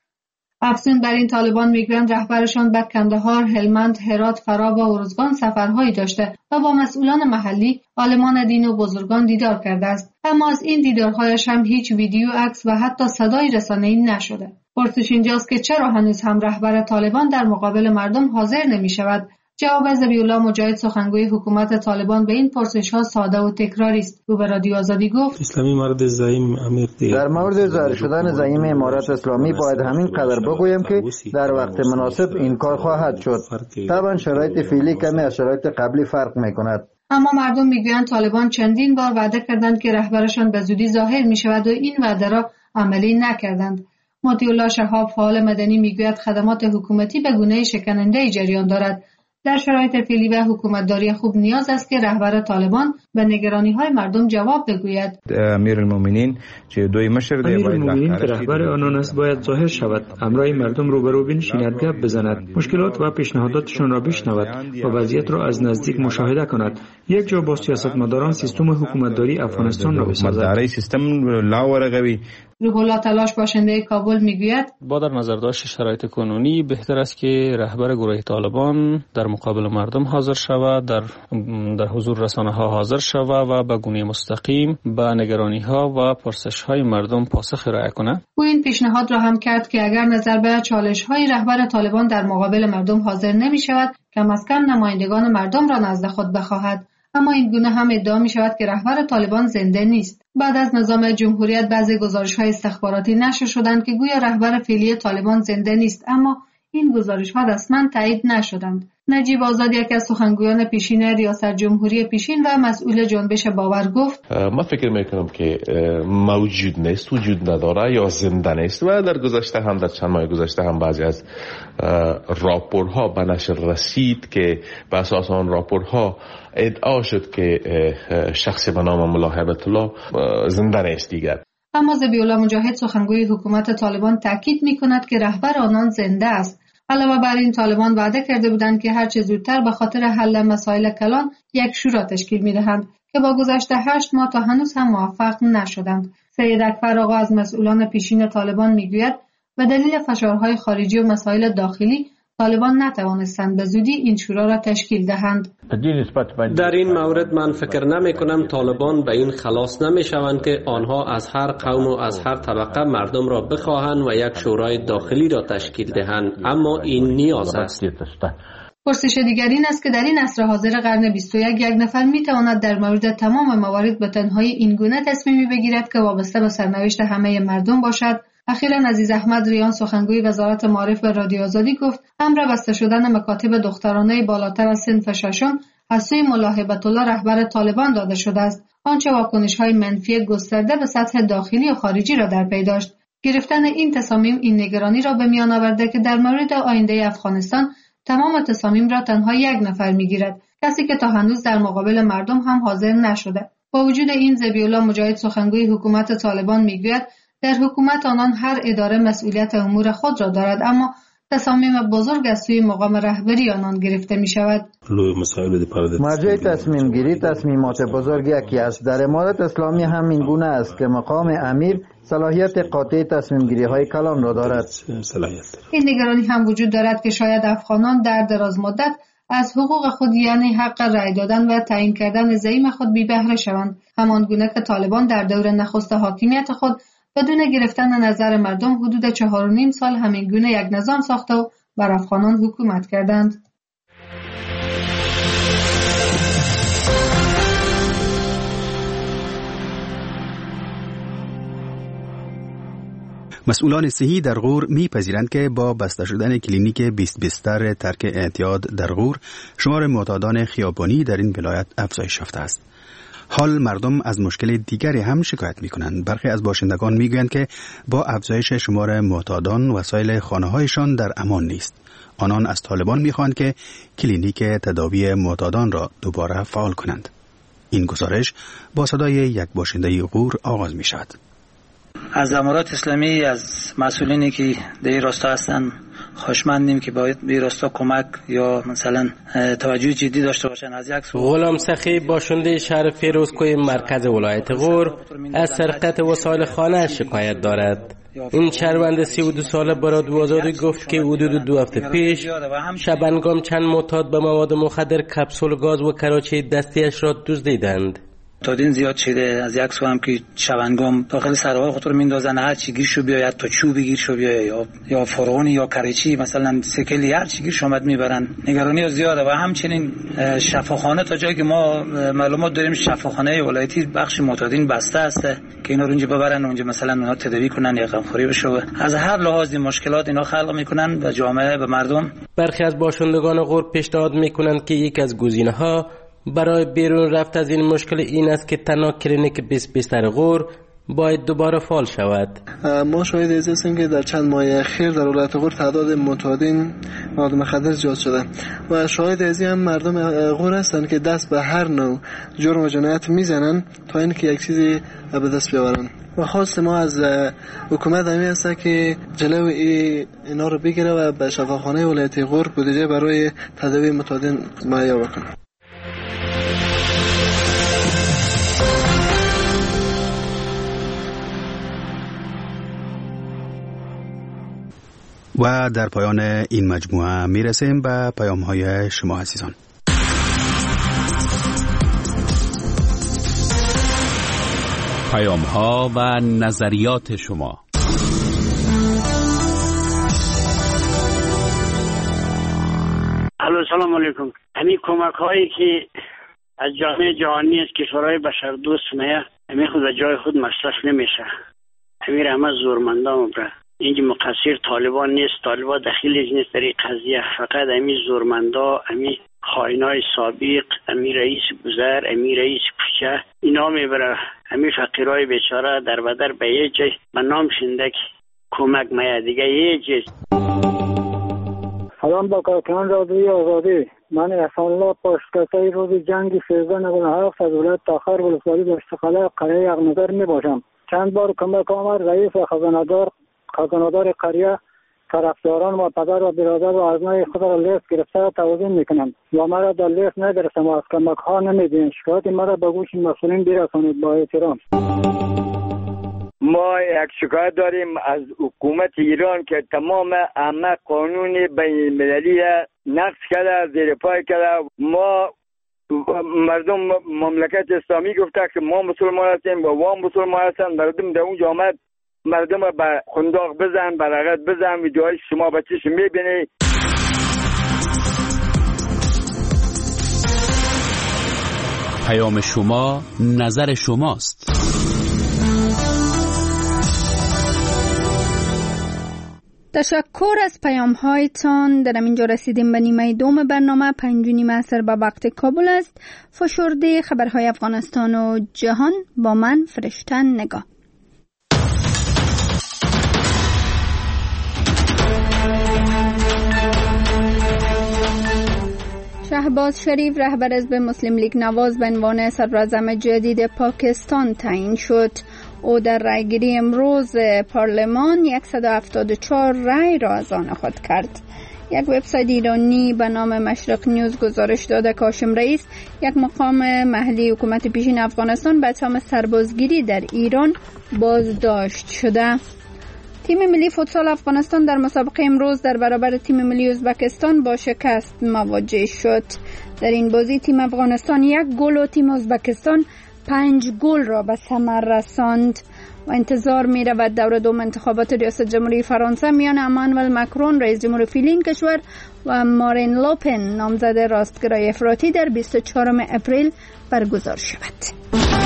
افزون بر این طالبان میگویند رهبرشان به کندهار، هلمند، هرات، فرا و ارزگان سفرهایی داشته و با مسئولان محلی، عالمان دین و بزرگان دیدار کرده است، اما از این دیدارهایش هم هیچ ویدیو، عکس و حتی صدای رسانه‌ای نشده. پرسش اینجاست که چرا هنوز هم رهبر طالبان در مقابل مردم حاضر نمی شود؟ جواب ذبیح‌الله مجاهد سخنگوی حکومت طالبان به این پرسش‌ها ساده و تکراری است. او به رادیو آزادی گفت: اسلامی مرد زعیم امیر دی. در مورد ظاهر شدن زعیم امارت اسلامی باید همین قدر بگویم که در وقت مناسب این کار خواهد شد. طبعا شرایط فعلی کمی از شرایط قبلی فرق می‌کند. اما مردم میگویند طالبان چندین بار وعده کردند که رهبرشان به زودی ظاهر می‌شود و این وعده را عملی نکردند. مطیع الله شهاب فعال مدنی میگوید خدمات حکومتی به گونه شکننده جریان دارد. در شرایط فعلی و حکومتداری خوب نیاز است که رهبر طالبان به نگرانی‌های مردم جواب بگوید. امیرالمومنین که دوی مشر دی امیرالمومنین که رهبر آنان است باید ظاهر شود، همراه مردم روبرو بنشیند، گپ بزند، مشکلات و پیشنهاداتشان را بشنود و وضعیت را از نزدیک مشاهده کند. یک جا با سیاستمداران سیستم حکومتداری افغانستان را بسازد. سیستم لا ورقوی. روح الله تلاش باشنده کابل میگوید با در نظر داشت شرایط کنونی بهتر است که رهبر گروه طالبان در مقابل مردم حاضر شود، در در حضور رسانه ها حاضر شود و به گونه مستقیم به نگرانی ها و پرسش های مردم پاسخ ارائه کند. او این پیشنهاد را هم کرد که اگر نظر به چالش های رهبر طالبان در مقابل مردم حاضر نمی شود، کم از کم نمایندگان مردم را نزد خود بخواهد. اما این گونه هم ادعا می شود که رهبر طالبان زنده نیست. بعد از نظام جمهوریت بعضی گزارش‌های استخباراتی نشر شدند که گویا رهبر فعلی طالبان زنده نیست، اما این گزارش‌ها رسما تایید نشدند. نجیب آزاد یکی از سخنگویان پیشین ریاست جمهوری پیشین و مسئول جنبش باور گفت: من فکر میکنم که موجود نیست، وجود نداره یا زنده نیست و در گذشته هم در چند ماه گذشته هم بعضی از راپورها به نشر رسید که به اساس آن راپورها ادعا شد که شخصی به نام ملا هبت الله زنده نیست دیگر. اما ذبیح‌الله مجاهد سخنگوی حکومت طالبان تاکید می‌کند که رهبر آنان زنده است. علاوه بر این طالبان وعده کرده بودند که هر چه زودتر به خاطر حل مسائل کلان یک شورا تشکیل می‌دهند که با گذشت هشت ماه تا هنوز هم موفق نشدند. سید اکبر آقا از مسئولان پیشین طالبان میگوید به دلیل فشارهای خارجی و مسائل داخلی طالبان نتوانستند به زودی این شورا را تشکیل دهند. در این مورد من فکر نمی کنم طالبان به این خلاص نمی شوند که آنها از هر قوم و از هر طبقه مردم را بخواهند و یک شورای داخلی را تشکیل دهند، اما این نیاز است. پرسش دیگر این است که در این عصر حاضر قرن بیست و یک یک نفر می تواند در مورد تمام موارد به تنهایی این گونه تصمیمی بگیرد که وابسته به سرنوشت همه مردم باشد. اخیراً عزیز احمد ریان سخنگوی وزارت معارف به رادیو آزادی گفت امر بسته شدن مکاتب دخترانه بالاتر از صنف ششم از سوی ملا هبت الله رهبر طالبان داده شده است، آنچه واکنش‌های منفی گسترده به سطح داخلی و خارجی را در پی داشت. گرفتن این تصامیم این نگرانی را به میان آورده که در مورد آینده افغانستان تمام تصامیم را تنها یک نفر میگیرد، کسی که تا هنوز در مقابل مردم هم حاضر نشده. با وجود این ذبیح الله مجاهد سخنگوی حکومت طالبان میگوید در حکومت آنان هر اداره مسئولیت امور خود را دارد، اما تصامیم بزرگ از سوی مقام رهبری آنان گرفته می شود. مرجع تصمیم گیری تصمیمات بزرگی یکی است. در امارت اسلامی هم این گونه است که مقام امیر صلاحیت قاطع تصمیم گیری های کلان را دارد. این نگرانی هم وجود دارد که شاید افغانان در دراز مدت از حقوق خود یعنی حق رأی دادن و تعیین کردن زعیم خود بی بهره شوند، همان گونه که طالبان در دور نخست حاکمیت خود بدون گرفتن نظر مردم حدود چهار و نیم سال همین گونه یک نظام ساخته و بر افغانان حکومت کردند. مسئولان صحی در غور می‌پذیرند که با بسته شدن کلینیک بیست بستر ترک اعتیاد در غور، شمار معتادان خیابانی در این ولایت افزایش یافته است. حال مردم از مشکل دیگری هم شکایت می‌کنند. برخی از باشندگان می‌گویند که با افزایش شمار معتادان وسایل خانه‌هایشان در امان نیست. آنان از طالبان می‌خواهند که کلینیک تداوی معتادان را دوباره فعال کنند. این گزارش با صدای یک باشنده غور آغاز می‌شود. از امارات اسلامی از مسئولینی که در راستا هستند خوشمندیم که باید به راستا کمک یا مثلا توجه جدی داشته باشند. از یک سو غلام سخی باشنده شهر فیروزکوی مرکز ولایت غور از سرقت وسایل خانه شکایت دارد. این شهروند سی و دو ساله برای رادیو آزادی گفت که حدود دو هفته پیش شبنگام چند معتاد به مواد مخدر، کپسول گاز و کراچه دستیش را دزدیدند. تعداد زیاد شده. از یک سو هم که شبنگام داخل سرهای خود رو میندازن، هر چی گیر شو بیاید تا چوبی گیر شو بیاید یا یا فرعونی یا کریچی مثلا سکلی هر چی گیر شومد میبرن. نگرانی زیاده و همچنین شفاخانه تا جایی که ما معلومات داریم شفاخانه ولایتی بخش معتادین بسته است که اینا رو اونجا ببرن اونجا مثلا اونا تداوی کنن یا غمخوری بشه. از هر لحاظی مشکلات اینا خلق میکنن و جامعه به مردم. برخی از باشندگان غور پیشنهاد میکنند که یک از گزینه‌ها برای بیرون رفت از این مشکل این است که تنها کلینیک بیست بستر غور باید دوباره فعال شود. ما شاهد از هستیم که در چند ماه اخیر در ولایت غور تعداد معتادین مواد مخدر زیاد شده و شاهد از این هم مردم غور هستند که دست به هر نوع جرم و جنایت میزنن تا اینکه یک چیزی به دست بیاورن. و خواست ما از حکومت همین است که جلوی اینا رو بگیره و به شفاخانه ولایت غور بودجه برای تداوی معتادین مهیا بکنه. و در پایان این مجموعه میرسیم به پیام‌های شما عزیزان. پیام‌ها و نظریات شما. الو سلام علیکم. همین کمک هایی که از جامعه جهانی از کشورهای بشردوست میه همین خود جای خود مصرف نمیشه. همین همه زورمندان بره. اینجا مقصر طالبان نیست، طالبان دخیلش نیست در این قضیه، فقط همین زورمندا، همین خائنای سابق، همین رئیس بزر، همین رئیس کوچه اینا میبره همین فقیرای بیچاره در بدر به یه جای به نام شندک کمک میه دیگه یه جای. سلام با کارکنان رادیوی آزادی. من احسان الله پشتکسای روز جنگ سیزده نود و هفت از ولایت تاخر ولسوالی دشتخاله قریه یغنظر می باشم. چند بار کمک آمد رئیس و خزانه‌دار خزانه‌دار قریه طرفداران و پدر و برادر و ازنای خود را لیست گرفته توضیح میکنند و مرا در لیست نگرفتم و از کمک ها نمیدین. شکایت مرا به گوش مسئولین برسانید با احترام. ما یک شکایت داریم از حکومت ایران که تمام همه قانون بین المللی نقض کرده، زیر پای کرده. ما مردم مملکت اسلامی گفته که ما مسلمان هستیم و وام مسلمان هستن. مردم در اونجا آمد مردم به خنداق بزن، به رغت بزن، ویدیوهای شما بچه‌ش میبینی. پیام شما، نظر شماست. تشکر از پیام هایتان. در اینجا رسیدیم به نیمه دوم برنامه. پنج و نیم عصر به وقت کابل است. فشرده خبرهای افغانستان و جهان با من فرشته نگاه. شهباز شریف رهبر حزب مسلم لیگ نواز به عنوان صدراعظم جدید پاکستان تعیین شد. او در رایگیری امروز پارلمان صد و هفتاد و چهار رای را از آن خود کرد. یک وبسایت ایرانی به نام مشرق نیوز گزارش داده که هاشم رئیس، یک مقام محلی حکومت پیشین افغانستان، به اتهام سربازگیری در ایران بازداشت شده. تیم ملی فوتسال افغانستان در مسابقه امروز در برابر تیم ملی ازبکستان با شکست مواجه شد. در این بازی تیم افغانستان یک گل و تیم ازبکستان پنج گل را به ثمر رساند و انتظار می رود دور دوم انتخابات ریاست جمهوری فرانسه میان امانوئل مکرون رئیس جمهور فعلی کشور و مارین لوپن نامزد راستگرای افراطی در بیست و چهارم اپریل برگزار شود.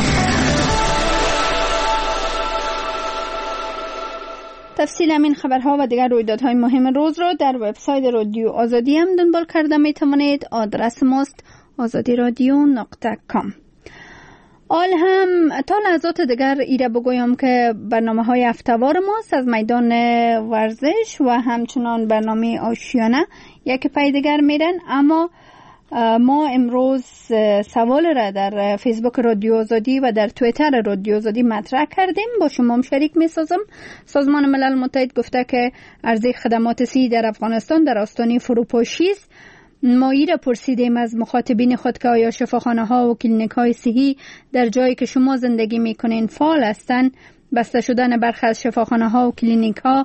تفصیل همین خبرها و دیگر رویدادهای مهم روز را در وبسایت رادیو آزادی هم دنبال کرده می توانید. آدرس ماست آزادی رادیو نقطه کام. آل هم تا لحظات دیگر ایره بگویم که برنامه های هفته‌وار ماست از میدان ورزش و همچنان برنامه آشیانه یک پای دیگر میرن، اما ما امروز سوال را در فیسبوک رادیو آزادی و در توییتر رادیو آزادی مطرح کردیم، با شما هم شریک می سازم. سازمان ملل متحد گفته که عرضه خدمات صحی در افغانستان در آستانه فروپاشی است. ما ایره پرسیدیم از مخاطبین خود که آیا شفاخانه ها و کلینیک های صحی در جایی که شما زندگی می کنین فعال هستند. بسته شدن برخی از شفاخانه ها و کلینیک ها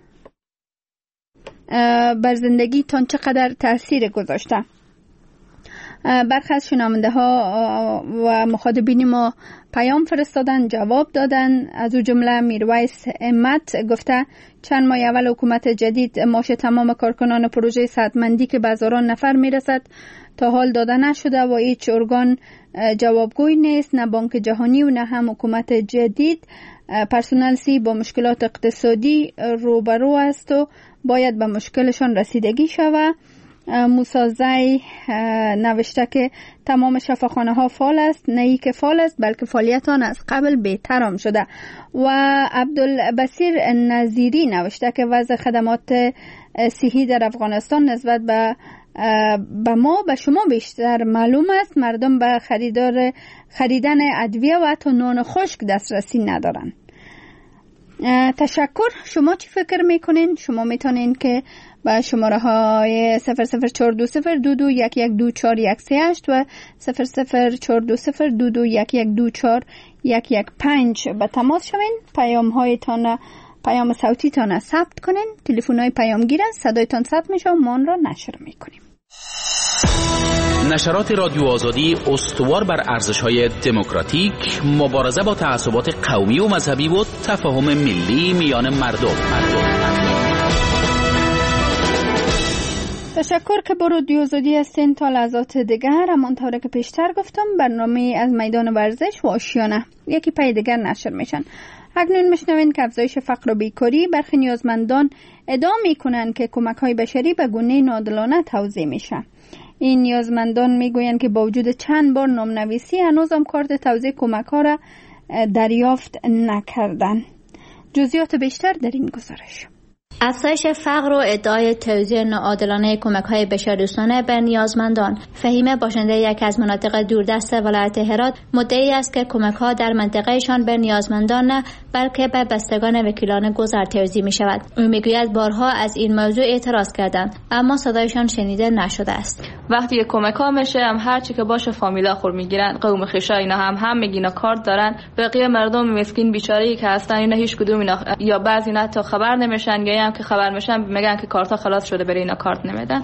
بر زندگی تان چقدر تاثیر گذاشته؟ برخی از شنونده ها و مخاطبین ما پیام فرستادن، جواب دادن. از او جمله میرویس امت گفته چند ماه اول حکومت جدید معاش تمام کارکنان پروژه صحتمندی که به هزاران نفر میرسد تا حال داده نشده و هیچ ارگان جوابگوی نیست، نه بانک جهانی و نه هم حکومت جدید. پرسنل سی با مشکلات اقتصادی روبرو است و باید به مشکلشان رسیدگی شود. موسازی نوشته که تمام شفاخانه ها فعال است، نه ای که فعال است بلکه فعالیت آن از قبل بهتر هم شده. و عبدالبصیر نظیری نوشته که وضع خدمات صحی در افغانستان نسبت به به ما به شما بیشتر معلوم است. مردم به خریدار خریدن ادویه و حتی نان خشک دسترسی ندارند. تشکر. شما چی فکر میکنین؟ شما میتونین که با شماره های صفر صفر چهار دو صفر دو دو یک یک دو چهار یک سه هشت و صفر صفر چهار دو صفر دو دو یک یک دو چهار یک یک پنج به تماس شوین. پیام هایتان پیام صوتی تان ثبت کنین. تلفن های پیامگیر است، صدایتان ثبت میشه و ما آن را نشر میکنیم. نشرات رادیو آزادی استوار بر ارزش‌های دموکراتیک، مبارزه با تعصبات قومی و مذهبی و تفاهم ملی میان مردم. تشکر که با رادیو آزادی هستین تا لحظات دیگر. همانطور که پیشتر گفتم برنامه از میدان ورزش و آشیانه یکی پای دیگر نشر میشن. اکنون میشنوین که افزایش فقر و بیکاری برخی نیازمندان ادعا میکنن که کمک‌های بشری به گونه ناعادلانه توزیع میشه. این نیازمندان میگویند که با وجود چند بار نامنویسی هنوز هم کارت توزیع کمک‌ها را دریافت نکردن. جزئیات بیشتر در این گزارش. افزایش فقر و ادعای توزیع ناعادلانه کمک‌های بشردوستانه به نیازمندان. فهیم باشنده یکی از مناطق دوردست ولایت هرات مدعی است که کمک‌ها در منطقهشان به نیازمندان نه بلکه به بستگان وکیلان گذر توزیع می‌شود. او میگوید بارها از این موضوع اعتراض کردند اما صدایشان شنیده نشده است. وقتی کمک ها میشه هم هر چی که باشه فامیلا خور میگیرن، قوم خیشا اینا هم هم میگینا کارت دارن. بقیه مردم مسکین بیچاره‌ای که هستن اینا هیچ کدوم اینا یا بعضی نه تا خبر نمیشن یا هم که خبر میشن میگن که کارت ها خلاص شده برای اینا کارت نمیدن.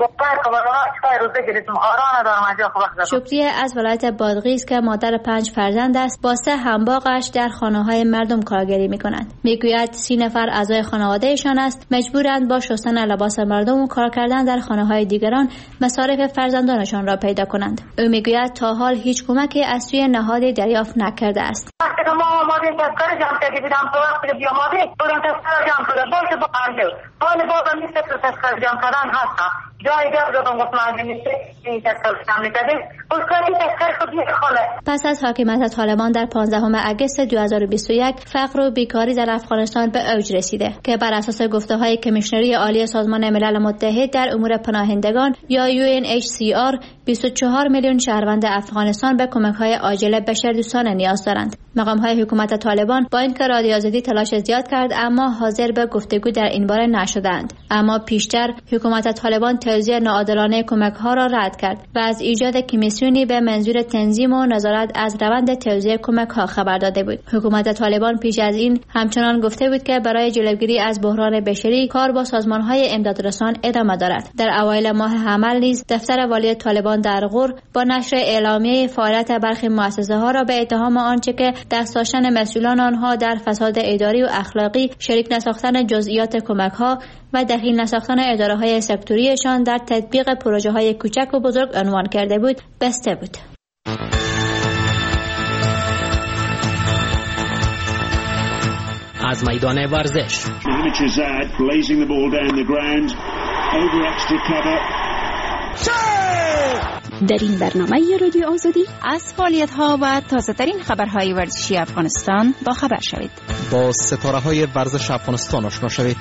شکریه از ولایت بادغیس که مادر پنج فرزند است با سه همباغش در خانه‌های مردم کارگری می‌کنند. میگوید سی نفر اعضای خانواده‌شان است مجبورند با شستن لباس مردم و کار کردن در خانه‌های دیگران مصارف فرزندانشان را پیدا کنند. او میگوید تا حال هیچ کمکی از سوی نهادی دریافت نکرده است. ما آمادیم تذکر جمع کردی بیدم تو وقتی بیا آماده بودم تذکر جمع کرده باشه با قرده حال بازم نیست که تذکر جمع کردن هستم جای گرد دادم گفت مردم نیست این تذکر جمع کردیم بلکه تذکر خود یک خاله. پس از حاکمیت طالبان در پانزدهم اگست دو هزار و بیست و یک فقر و بیکاری در افغانستان به اوج رسیده که بر اساس گفته‌های کمیشنری عالی سازمان ملل متحد در امور پناهندگان یا یو ان اچ سی آر بیست و چهار میلیون شهروند افغانستان به کمک‌های عاجل بشردوستانه نیاز دارند. مقام‌های حکومت طالبان با اینکه رادیو آزادی تلاش زیاد کرد اما حاضر به گفتگو در این باره نشدند. اما پیشتر حکومت طالبان توزیع ناعادلانه کمک‌ها را رد کرد و از ایجاد کمیسیونی به منظور تنظیم و نظارت از روند توزیع کمک‌ها خبر داده بود. حکومت طالبان پیش از این همچنان گفته بود که برای جلوگیری از بحران بشری کار با سازمان‌های امدادرسان ادامه دارد. در اوایل ماه حمل نیز دفتر والی طالبان در غور با نشر اعلامیه فعالیت برخی مؤسسه‌ها را به اتهام آنچه که دست داشتن مسئولان آنها در فساد اداری و اخلاقی، شریک نساختن جزئیات کمک‌ها و دخیل نساختن اداره‌های سکتوریشان در تطبیق پروژه‌های کوچک و بزرگ عنوان کرده بود، بسته بود. از میدان ورزش در این برنامه رادیو آزادی از فعالیت‌ها و تازه‌ترین خبرهای ورزشی افغانستان با خبر شوید. با ستاره‌های ورزش افغانستان آشنا شوید.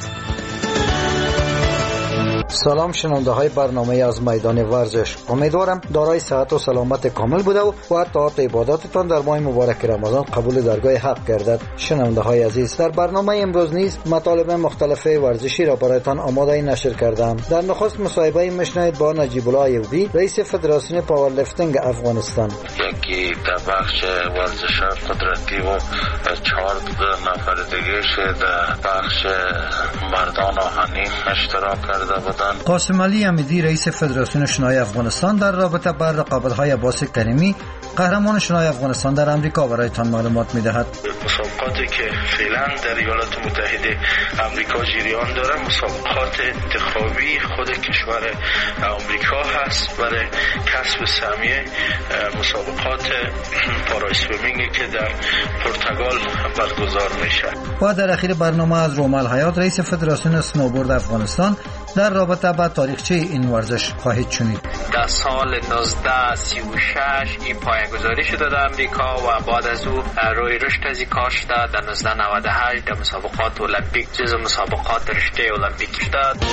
سلام شنونده های برنامه از میدان ورزش، امیدوارم دارای صحت و سلامت کامل بوده و و طاعت عباداتتان در ماه مبارک رمضان قبول درگاه حق گردد. شنونده های عزیز، در برنامه امروز نیز مطالب مختلف ورزشی را برایتان آماده نشر کردم. در نخست مصاحبه میشنوید با نجیب الله ایوبی، رئیس فدراسیون پاورلیفتینگ افغانستان. یکی در بخش ورزش قدرتی و چهار نفر دیگه شه در بخش مردان آهنین اشتراک کرده بودند. قاسم علی امیدی، رئیس فدراسیون شنای افغانستان، در رابطه با رقابت‌های عباس کریمی، قهرمان شنای افغانستان در امریکا برایتان معلومات می‌دهد. مسابقاتی که فعلا در ایالات متحده آمریکا جریان داره مسابقات انتخابی خود کشور آمریکا هست برای کسب سهمیه مسابقات پارا اسویمینگی که در پرتغال برگزار میشه. و در اخیر برنامه از رومال حیات، رئیس فدراسیون سنوبورد افغانستان، در رابطه با تاریخچه این ورزش خواهید شنید. در سال نوزده سی و شش این پایه‌گذاری شده در امریکا و بعد از او روی رشد از این کار شده. در نوزده نود و هشت در مسابقات المپیک جزو مسابقات رشته المپیک شد.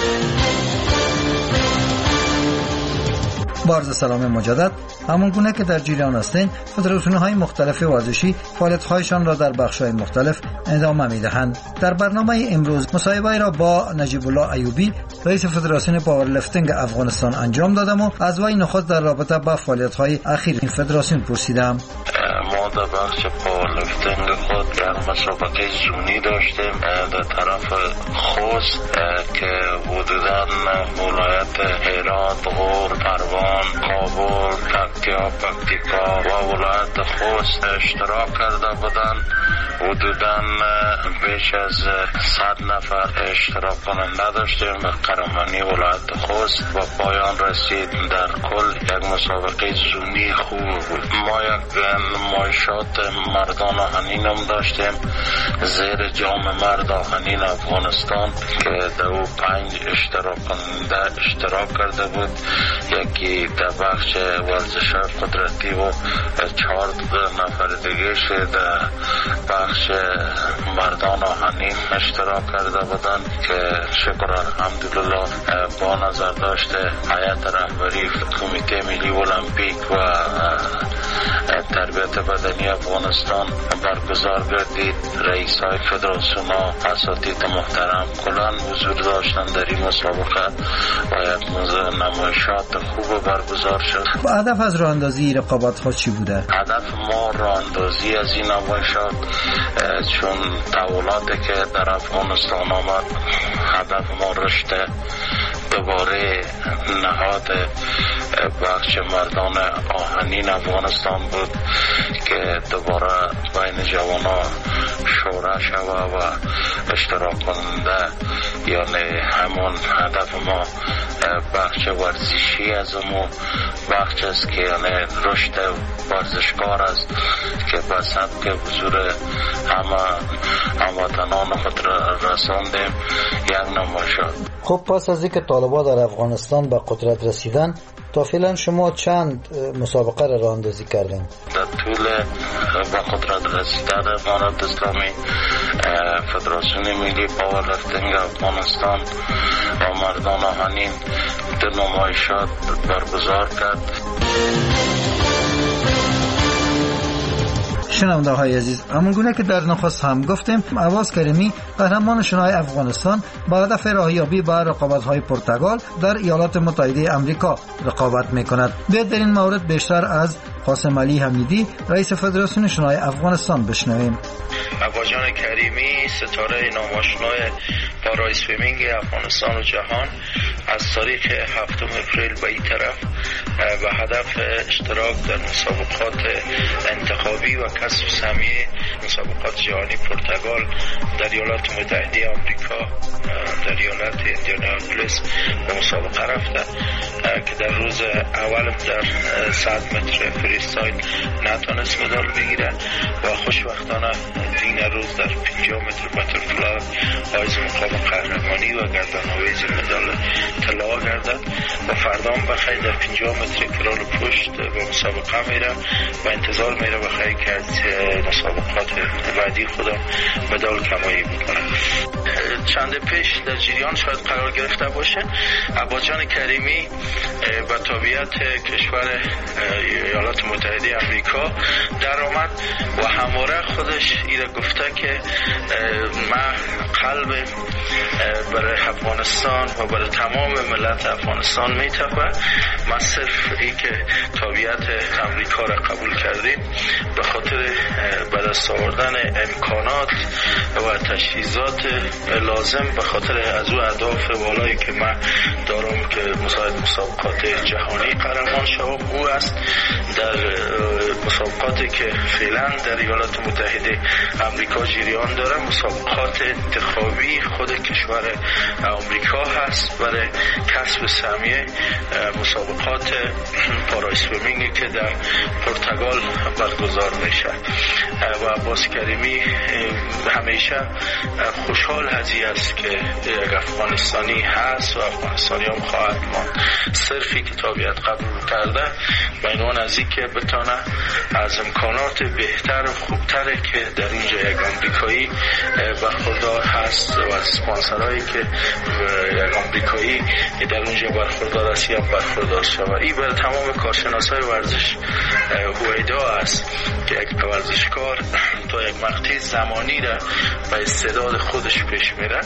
بارز سلام مجدد. همون گونه که در جریان هستین، فدراسیون‌های مختلف ورزشی فعالیت‌هایشان را در بخش‌های مختلف ادامه می‌دهند. در برنامه امروز مصاحبه را با نجیب الله ایوبی، رئیس فدراسیون پاورلیفتینگ افغانستان انجام دادم و از وی نخست در رابطه با فعالیت‌های اخیر این فدراسیون پرسیدم. ما در بخش پاورلیفتینگ خود یک مسابقه زونی داشتیم در طرف خوست که حدوداً ولایت هرات، غور، پروان، کابل، پکتیا، پکتیکا و ولایت خوست اشتراک کرده بودند. حدوداً بیش از صد نفر اشتراک کننده داشتیم. قهرمانی ولایت خوست و پایان رسید. در کل یک مسابقه زونی خوب بود. ما یک نمایشات مردان آهنین هم داشتیم زیر جام مرد آهنین افغانستان که در او پنج اشتراک کننده اشتراک کرده بود. یکی در بخش ورزش قدرتی و چهار نفر دیگه شه در بخش مردان آهنین اشتراک کرده بودند که شکر الحمدلله با نظر داشته هیئت رهبری کمیته ملی المپیک و تربیت بدنی افغانستان برگزار گردید. رئیس های فدراسیون ها، اساتید محترم کلان حضور داشتند در این مسابقه و یک نمایشات خوب برگزار شد. با هدف از راه اندازی رقابت ها چی بوده؟ هدف ما راه اندازی از این نمایشات، چون تحولاتی که در افغانستان آمد، هدف ما رشد دوباره نهاد بخش مردان آهنین افغانستان بود که دوباره بین جوانا شورا شوه و اشتراک کننده، یعنی همون هدف ما بخش ورزشی از امو بخش است که یعنی رشد ورزشکار است که به سبک حضور همه هموطنان خود رساندیم یک نمایشات. خب پس از اینکه طالبان در افغانستان به قدرت رسیدن تا فعلا شما چند مسابقه را راه اندازی کردین؟ در طول به قدرت رسیدن امارت اسلامی فدراسیون ملی پاور لفتینگ افغانستان و مردان آهنین دو نمایشات برگزار کرد. شنونده های عزیز، همونگونه که در نخست هم گفتیم، عباس کریمی قهرمان شنای افغانستان با هدف راهیابی به رقابت های پرتغال در ایالات متحده آمریکا رقابت میکند. بیاید در این مورد بیشتر از قاسم علی حمیدی رئیس فدراسیون شنای افغانستان بشنویم. عباسجان کریمی ستاره ناماشنای پارای سویمینگ افغانستان و جهان از تاریخ هفتم اپریل به این طرف به هدف اشتراک در مسابقات انتخابی و کسب سهمیه مسابقات جهانی پرتغال در ایالات متحده آمریکا در ایالت ایندیاناپولیس به مسابقه رفته که در روز اول در صد متر فریستایل نتونست مدال بگیره و خوشبختانه این روز در پنجاه متر باترفلای حائز مقام قهرمانی و گردن‌آویز مدال طلا گردد و فردا بخیر در پنجاه متر کرال پشت به مسابقه میره و انتظار میره بخیر که از مسابقات بعدی خودم مدال کمایی بکنه. چند پیش در جریان شاید قرار گرفته باشه. عباسجان کریمی با تابعیت کشور ایالات متحده آمریکا در آمد و همواره خودش ایره گفته که من قلب برای افغانستان و برای تمام ملت افغانستان میتپه. ما صرف ای که تابعیت امریکا را قبول کردیم به خاطر به دست آوردن امکانات و تجهیزات لازم به خاطر از او اهداف والایی که من دارم که مسابقات جهانی قهرمان شوم او است. در مسابقاتی که فعلا در ایالات متحده آمریکا جریان داره مسابقات انتخابی خود کشور آمریکا هست برای کسب سهمیه مسابقات پارای سویمینگ که در پرتغال برگزار میشه و عباس کریمی همیشه خوشحال هزی است که یک افغانستانی هست و افغانستانی هم خواهد ماند. صرفی که تابعیت قبول کرده به عنوان از این که بتانه از امکانات بهتر و خوبتر که در اونجا یک آمریکایی برخوردار هست و از اسپانسرهایی که یک آمریکایی در اونجا برخوردار است یا برخوردار شود. این برای تمام کارشناسای ورزش هویدا است که یک ورزشکار تا یک مقطع زمانی را به استعداد خودش پیش میره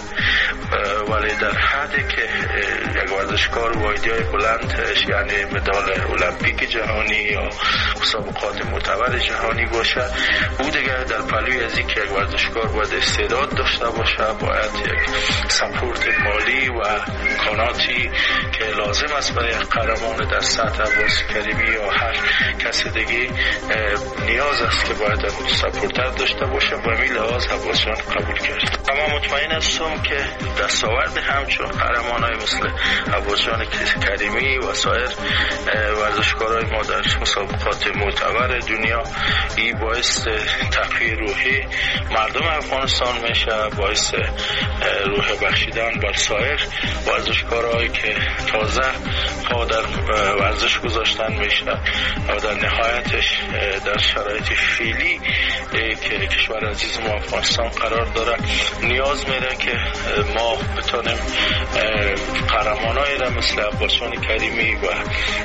ولی در حدی که یک ورزشکار وایدیای بلندش یعنی مدال المپیک جهانی یا مسابقات معتبر جهانی باشه او دیگر در پلوی از اینکه یک ورزشکار باید استعداد داشته باشه باید یک سپورت مالی و امکاناتی که لازم است برای قهرمان در سطح عباس کریمی یا هر کس دیگه نیاز است که باید سپورتر داشته باشه و همین لحاظ عباس جان قبول کرد. اما مطمئن هستم که دستاورد همچون قهرمانای مثل عباس جان کریمی و سایر ورزشکارای ما در مسابقات معتبر دنیا این باعث تقویت روحی مردم افغانستان میشه، باعث روح بخشیدن بر سایر ورزشکارایی که تازه ها در بر ورزش گذاشتن میشه و در نهایتش در شرایط فعلی که کشور عزیز ما افغانستان قرار داره نیاز میره که ما بتونیم قهرمانایی را مثل عباسجان کریمی و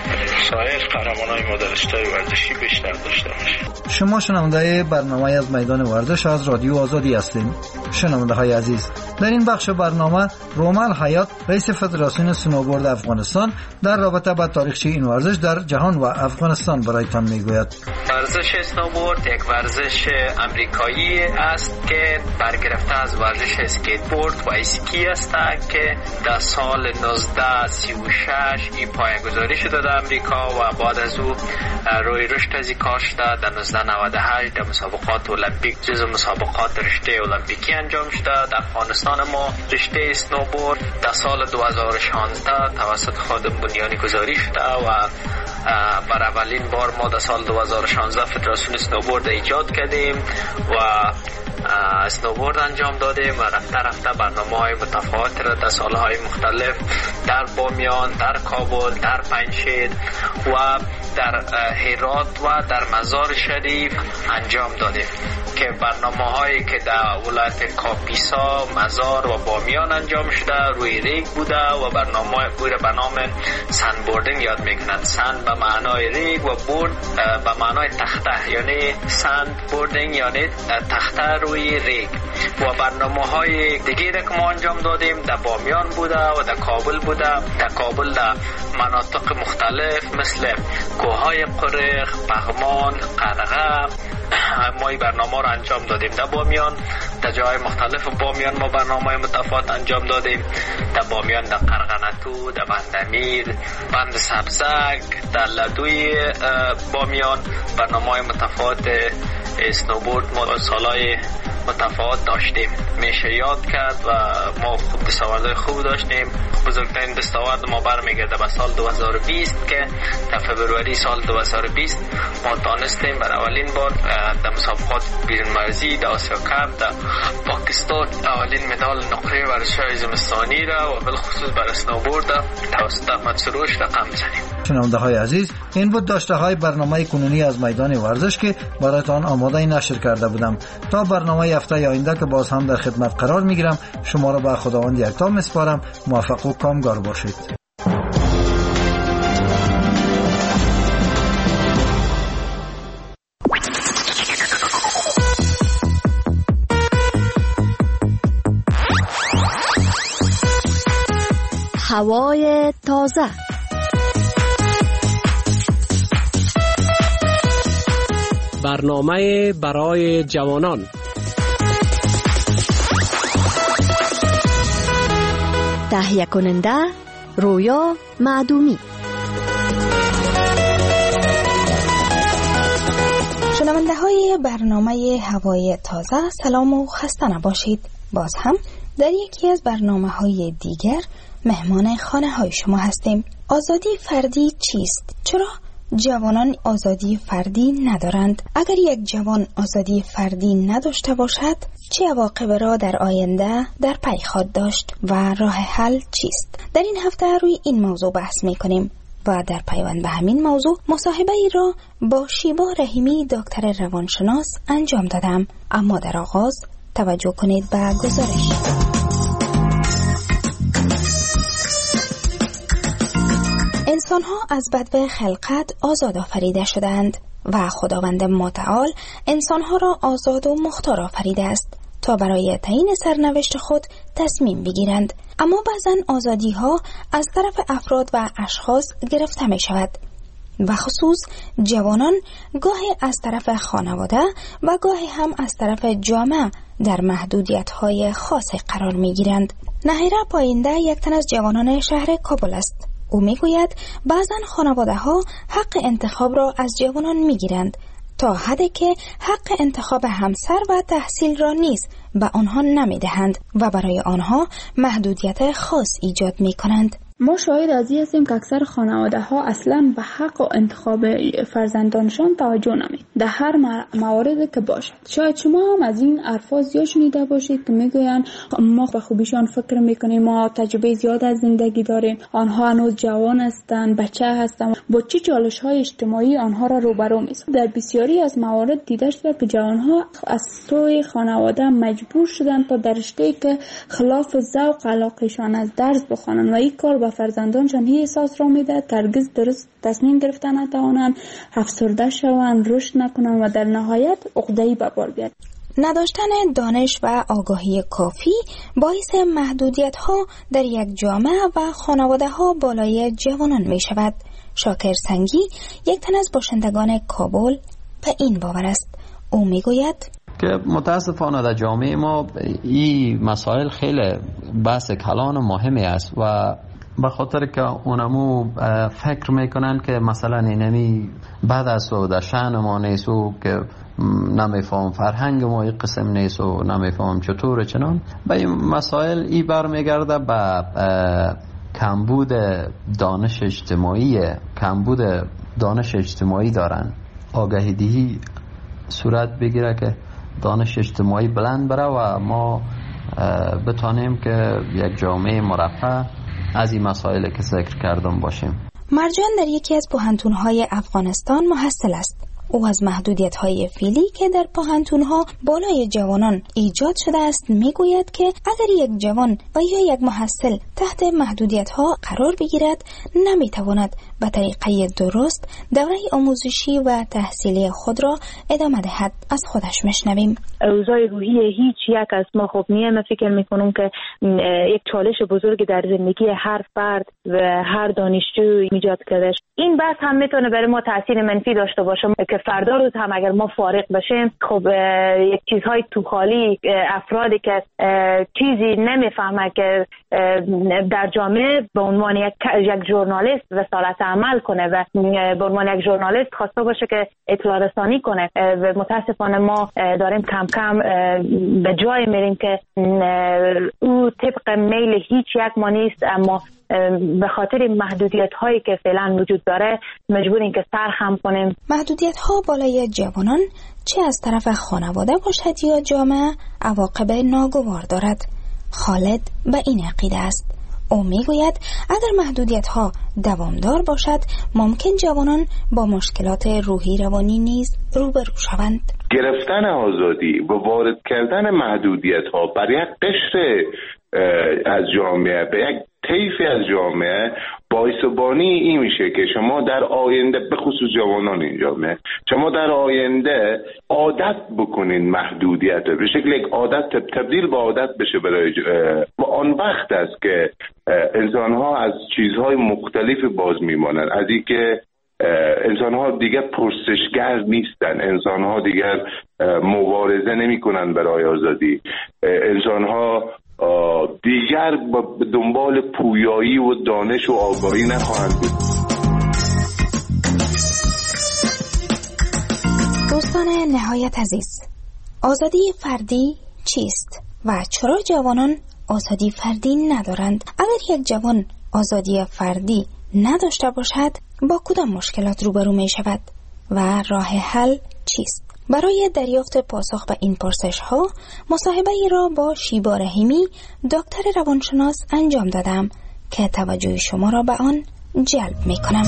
سایر قهرمانای ما در رشته ورزشی بیشتر داشته باشیم. شما شنونده برنامه از میدان ورزش از رادیو آزادی هستیم. شنونده های عزیز، در این بخش برنامه رومل حیات رئیس فدراسیون سنوبورد افغانستان در رابطه با تاریخچه این ورزش در جهان و افغانستان برایتان میگوید. ورزش اسنوبورد یک ورزش امریکایی است که برگرفته از ورزش اسکیتبورد و اسکی است که در سال نوزده سی و شش این پایه‌گذاری شده در امریکا و بعد از او روی رشد از این کار شده. در نوزده نود و هشت در مسابقات المپیک جزو مسابقات رشته المپیکی انجام شده. در افغانستان ما رشته اسنوبورد در سال دو هزار و شانزده توسط خادم بنیانی گذاری شده و بر اولین بار ما در سال دو هزار و شانزده فدراسیون اسنوبورد ایجاد کردیم و اسنوبورد انجام دادیم و رفته رفته برنامه‌های متفاوت را در سالهای مختلف در بامیان، در کابل، در پنجشیر و در هرات و در مزار شریف انجام دادیم که برنامه‌هایی که در ولایت کاپیسا، مزار و بامیان انجام شده روی ریگ بوده و برنامه بوده به نام سند بوردینگ یاد میکنند. سند به معنای ریگ و بورد به معنای تخته، یعنی سند بوردینگ یعنی تخته روی ریگ. و برنامه‌های دیگه که ما انجام دادیم در بامیان بوده و در کابل بوده. در کابل در مناطق مختلف مثل کوههای قرق، پغمان، قرغه ما این برنامه را انجام دادیم. در بامیان در جای مختلف بامیان ما برنامه متفاوت انجام دادیم. در بامیان در قرغنتو، در بندمیر، بند سبزک، در لدوی بامیان برنامه متفاوت اسنوبورد ما سالهای متفاوت داشتیم. میشه یاد کرد و ما خوب دستاوردهای خوب داشتیم. بزرگترین دستاورد ما برمیگرده به سال دو هزار و بیست که در فبروری سال دو هزار و بیست ما تانستیم بر اولین بار در مسابقات بیرون‌مرزی در آسیا کپ در پاکستان اولین مدال نقره ورزش‌های زمستانی را و بالخصوص بر اسنوبورد توسط احمد سروش رقم بزنیم. شنونده های عزیز، این بود داشته های برنامه کنونی از میدان ورزش که برایتان آماده نشر کرده بودم. تا برنامه هفته آینده که باز هم در خدمت قرار میگیرم، شما را به خداوند یکتا میسپارم. موفق و کامگار باشید. هوای تازه، برنامه برای جوانان، تهیه کننده رویا معدومی. شنونده های برنامه هوای تازه، سلام و خسته نباشید. باز هم در یکی از برنامه های دیگر مهمان خانه های شما هستیم. آزادی فردی چیست؟ چرا جوانان آزادی فردی ندارند؟ اگر یک جوان آزادی فردی نداشته باشد چه عواقب را در آینده در پی خواهد داشت و راه حل چیست؟ در این هفته روی این موضوع بحث می کنیم و در پیوند به همین موضوع مصاحبه ای را با شیبا رحیمی دکتر روانشناس انجام دادم. اما در آغاز توجه کنید به گزارش. انسان‌ها از بدو خلقت آزاد آفریده شدند و خداوند متعال انسان‌ها را آزاد و مختار آفریده است تا برای تعیین سرنوشت خود تصمیم بگیرند. اما بعضن آزادی‌ها از طرف افراد و اشخاص گرفته می شود و خصوص جوانان گاهی از طرف خانواده و گاهی هم از طرف جامعه در محدودیت‌های خاصی قرار می‌گیرند. نهیره پاینده یک تن از جوانان شهر کابل است. او میگوید بعضن خانواده ها حق انتخاب را از جوانان میگیرند تا حدی که حق انتخاب همسر و تحصیل را نیز به آنها نمیدهند و برای آنها محدودیت خاص ایجاد میکنند. ما شاهد از این هستیم که اکثر خانواده ها اصلا به حق و انتخاب فرزندانشان توجه نمید در هر مواردی که باشد. شاید شما هم از این الفاظ زیاد شنیده باشید که میگویند ما به خوبیشان فکر میکنیم، ما تجربه زیاد از زندگی داریم، آنها هنوز جوان هستند، بچه هستند، با چه چالش های اجتماعی آنها را روبرو می‌سازد. در بسیاری از موارد دیده شده که جوانها از سوی خانواده مجبور شدند تا در رشته‌ای که خلاف ذوق علاقه‌شان از درس بخوانند و این کار به فرزندانشان این احساس را میده هرگز درست تصمیم گرفتن نتوانند، افسرده شوند، رشد نکنند و در نهایت عقده‌ای به بار بیاید. نداشتن دانش و آگاهی کافی باعث محدودیت‌ها در یک جامعه و خانواده‌ها بالای جوانان می‌شود. شاکر سنگی، یک تن از باشندگان کابل، به این باور است. او میگوید که متاسفانه در جامعه ما این مسائل خیلی بحث کلان و مهمی است و به خاطر که اونمو فکر میکنن که مثلا اینمی بد است و در شأن ما نیست و که نمیفهم فرهنگ ما این قسم نیست و نمیفهم چطور چنان، به این مسائل ای برمیگرده به کمبود دانش اجتماعی کمبود دانش اجتماعی دارن. آگاهی دهی صورت بگیره که دانش اجتماعی بلند بره و ما بتانیم که یک جامعه مرفه از این مسائل که ذکر کردم باشیم. مرجان در یکی از پوهنتون‌های افغانستان محصل است. او از محدودیت‌های فعلی که در پوهنتون‌ها بالای جوانان ایجاد شده است میگوید که اگر یک جوان و یا یک محصل تحت محدودیت‌ها قرار بگیرد نمیتواند به طریقه درست دوره آموزشی و تحصیلی خود را ادامه دهد. از خودش میشنویم. اوضاع روحی هیچ یک از ما خوب نیست. من فکر میکنم که یک چالش بزرگ در زندگی هر فرد و هر دانشجو ایجاد کرده. این بحث هم میتونه برای ما تاثیر منفی داشته باشه که فردا روز هم اگر ما فارغ بشیم خب یک چیزهای تو خالی، افرادی که چیزی نمیفهمه که در جامعه به عنوان یک یک ژورنالیست رسالت عمل کنه و به عنوان یک ژورنالیست خواسته باشه که اطلاع رسانی کنه و متاسفانه ما داریم کم کم به جای میریم که او طبق میل هیچ یک ما نیست، اما به خاطر محدودیت هایی که فعلا وجود داره مجبوریم که سرخم کنیم. محدودیت ها بالای جوانان چه از طرف خانواده باشد یا جامعه عواقب ناگوار دارد. خالد به این عقیده است. او میگوید اگر محدودیت ها دوامدار باشد ممکن جوانان با مشکلات روحی روانی نیز روبرو شوند. گرفتن آزادی و وارد کردن محدودیت ها بر یک قشر از جامعه به یک طیفی از جامعه باعث بانی این میشه که شما در آینده به خصوص جوانان این جامعه شما در آینده عادت بکنین محدودیت به شکل یک عادت تبدیل به عادت بشه برای و آن وقت است که انسان ها از چیزهای مختلف باز میمانند، از این که انسان ها دیگر پرسشگر نیستن، انسان ها دیگر مبارزه نمی کنن برای آزادی، انسان ها دیگر به دنبال پویایی و دانش و آگاهی نخواهند بود. دوستان نهایت عزیز، آزادی فردی چیست و چرا جوانان آزادی فردی ندارند؟ اگر یک جوان آزادی فردی نداشته باشد با کدام مشکلات روبرو می شود و راه حل چیست؟ برای دریافت پاسخ به این پرسش ها مصاحبه ای را با شیبا رحیمی دکتر روانشناس انجام دادم که توجه شما را به آن جلب می کنم.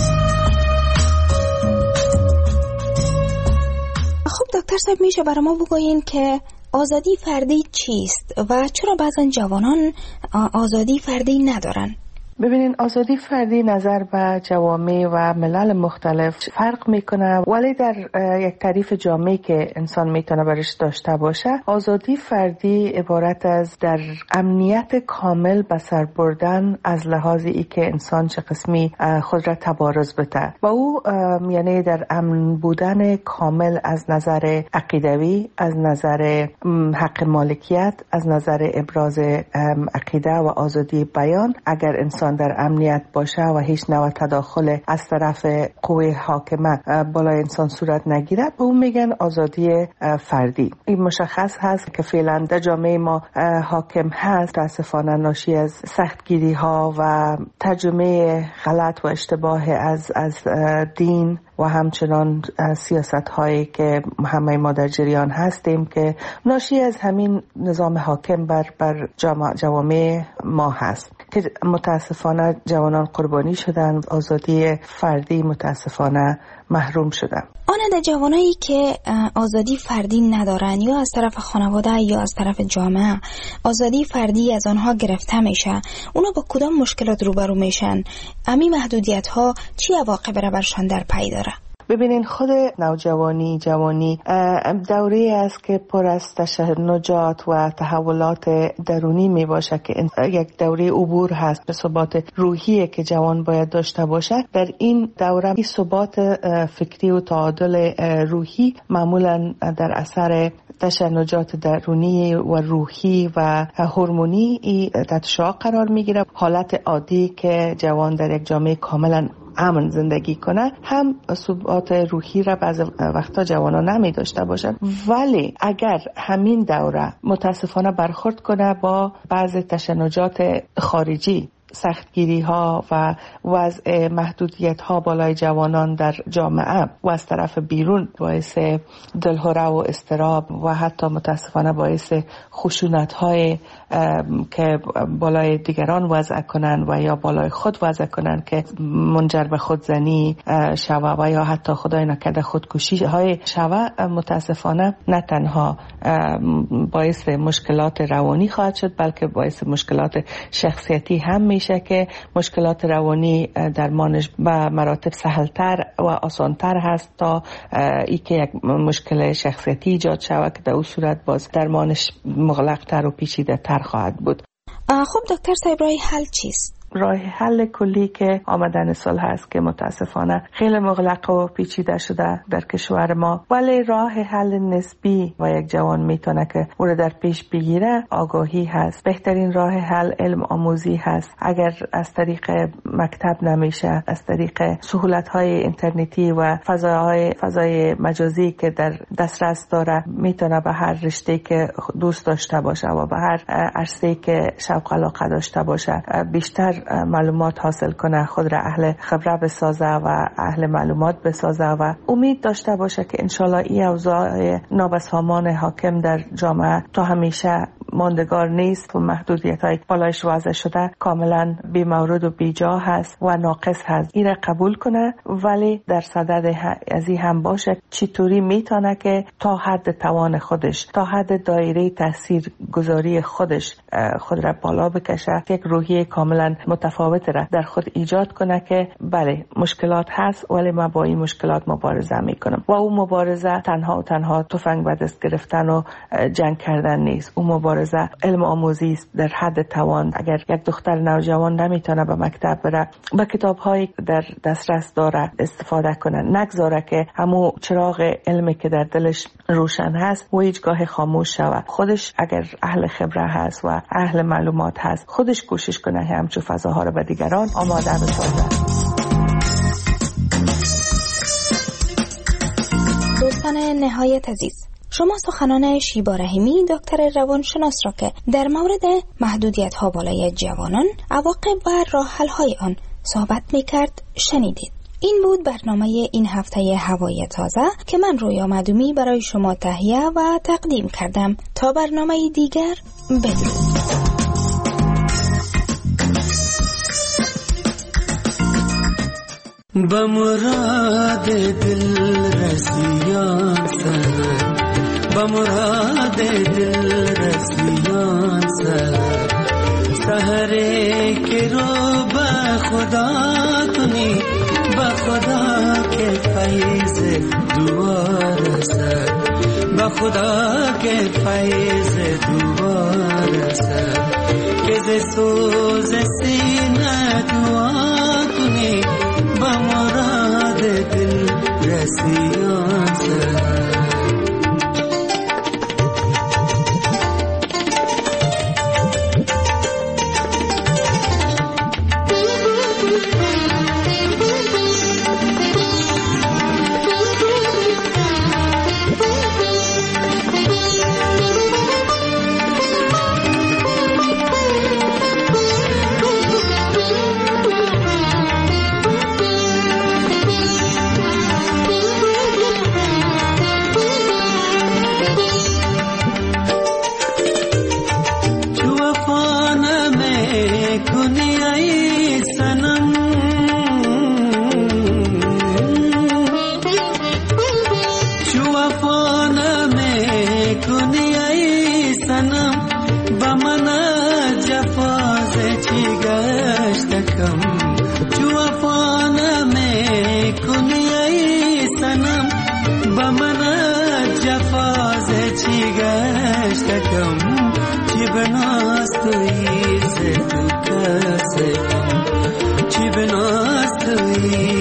خب دکتر صاحب، میشه برای ما بگویین که آزادی فردی چیست و چرا بعضا جوانان آزادی فردی ندارن؟ ببینین، آزادی فردی نظر به جوامع و ملل مختلف فرق میکنه، ولی در یک تعریف جامعی که انسان میتونه برش داشته باشه، آزادی فردی عبارت از در امنیت کامل به سر بردن از لحاظ ای که انسان چه قسمی خود را تبارز بده و او یعنی در امن بودن کامل از نظر عقیدوی، از نظر حق مالکیت، از نظر ابراز عقیده و آزادی بیان. اگر انسان انسان در امنیت باشه و هیچ نوع تداخل از طرف قوه حاکمه بالای انسان صورت نگیره، به اون میگن آزادی فردی. این مشخص هست که فعلا در جامعه ما حاکم هست متاسفانه ناشی از سختگیری ها و ترجمه غلط و اشتباه از از دین و همچنان سیاست هایی که همه ما در جریان هستیم که ناشی از همین نظام حاکم بر بر جوامع ما هست که متاسفانه جوانان قربانی شدند، آزادی فردی متاسفانه محروم شدند. آن جوانایی که آزادی فردی ندارن یا از طرف خانواده یا از طرف جامعه آزادی فردی از آنها گرفته میشه، اونا با کدام مشکلات روبرو میشن؟ امی محدودیت ها چی عواقب را برشان در پی داره؟ ببینین خود نوجوانی جوانی دوره است که پر از تشنجات و تحولات درونی می باشه که یک دوره عبور هست به ثبات روحی که جوان باید داشته باشه. در این دوره این ثبات فکری و تعادل روحی معمولا در اثر تشنجات درونی و روحی و هورمونی تحت شعاع قرار می گیره. حالت عادی که جوان در یک جامعه کاملا امن زندگی کنه هم ثبات روحی را بعض وقتا جوانا نمی داشته باشن، ولی اگر همین دوره متاسفانه برخورد کنه با بعض تشنجات خارجی، سختگیری ها و وضع محدودیت ها بالای جوانان در جامعه و از طرف بیرون باعث دلهره و اضطراب و حتی متاسفانه باعث خشونت های که بالای دیگران وضع کنن و یا بالای خود وضع کنن که منجر به خودزنی شوه و یا حتی خدای نکرده خودکشی های شوه، متاسفانه نه تنها باعث مشکلات روانی خواهد شد بلکه باعث مشکلات شخصیتی هم میشه که مشکلات روانی درمانش به مراتب سهلتر و آسانتر هست تا ای که یک مشکل شخصیتی ایجاد شود که در اون صورت باز درمانش مغلق‌تر و پیچیده‌تر خواهد بود. خب دکتر صاحب راه حل چیست؟ راه حل کلی که آمدن سال هست که متاسفانه خیلی مغلق و پیچیده شده در کشور ما، ولی راه حل نسبی و یک جوان میتونه که او را در پیش بگیره آگاهی هست. بهترین راه حل علم آموزی هست. اگر از طریق مکتب نمیشه، از طریق سهولت‌های اینترنتی و فضاهای فضای مجازی که در دسترس داره میتونه به هر رشته که دوست داشته باشه و به هر عرصه‌ای که شوق علاقه داشته باشه بیشتر معلومات حاصل کنه، خود را اهل خبره بسازه و اهل معلومات بسازه و امید داشته باشه که انشالله این اوضاع نابسامان حاکم در جامعه تا همیشه ماندگار نیست و محدودیت های بالایش وضع شده کاملا بی مورد و بی جا هست و ناقص هست. این را قبول کنه، ولی در صدد از این هم باشه چطوری میتونه که تا حد توان خودش، تا حد دایره تاثیر گذاری خودش خود را بالا بکشه، یک روحیه کاملا متفاوت را در خود ایجاد کنه که بله مشکلات هست ولی من با این مشکلات مبارزه میکنم. و اون مبارزه تنها و تنها تفنگ به دست گرفتن و جنگ کردن نیست. اون مبارزه علم آموزی است در حد توان. اگر یک دختر نوجوان نمیتونه به مکتب بره، با کتاب‌هایی در دسترس داره استفاده کنه، نگذاره که همون چراغ علمی که در دلش روشن هست و هیچگاه خاموش شود. خودش اگر اهل خبره هست و اهل معلومات هست، خودش کوشش کنه همچون فضاها رو به دیگران آماده بسازه. دوستان نهایت عزیز، شما سخنان شیبا رحیمی دکتر روانشناس را که در مورد محدودیت ها بالای جوانان، عواقب و راه حل های آن صحبت میکرد شنیدید. این بود برنامه این هفته هوای تازه که من رویا مدومی برای شما تهیه و تقدیم کردم. تا برنامه دیگر، بدرود. بمراد دل رسیان سر، بمراد دل رسیان سر، سحرے کے رو بخدا کنی، بخدا کے فیض دوار سر، بخدا کے فیض دوار سر، کہ سوز سینہ دعا کنی، بمراد دل رسیان سر.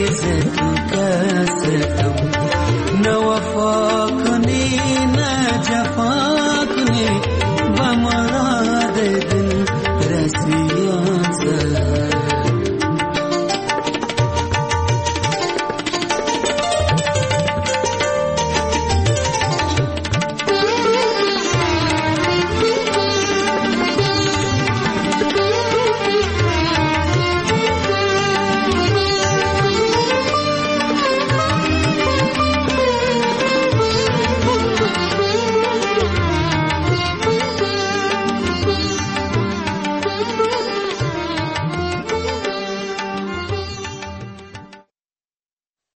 फैज तू कैसे तुम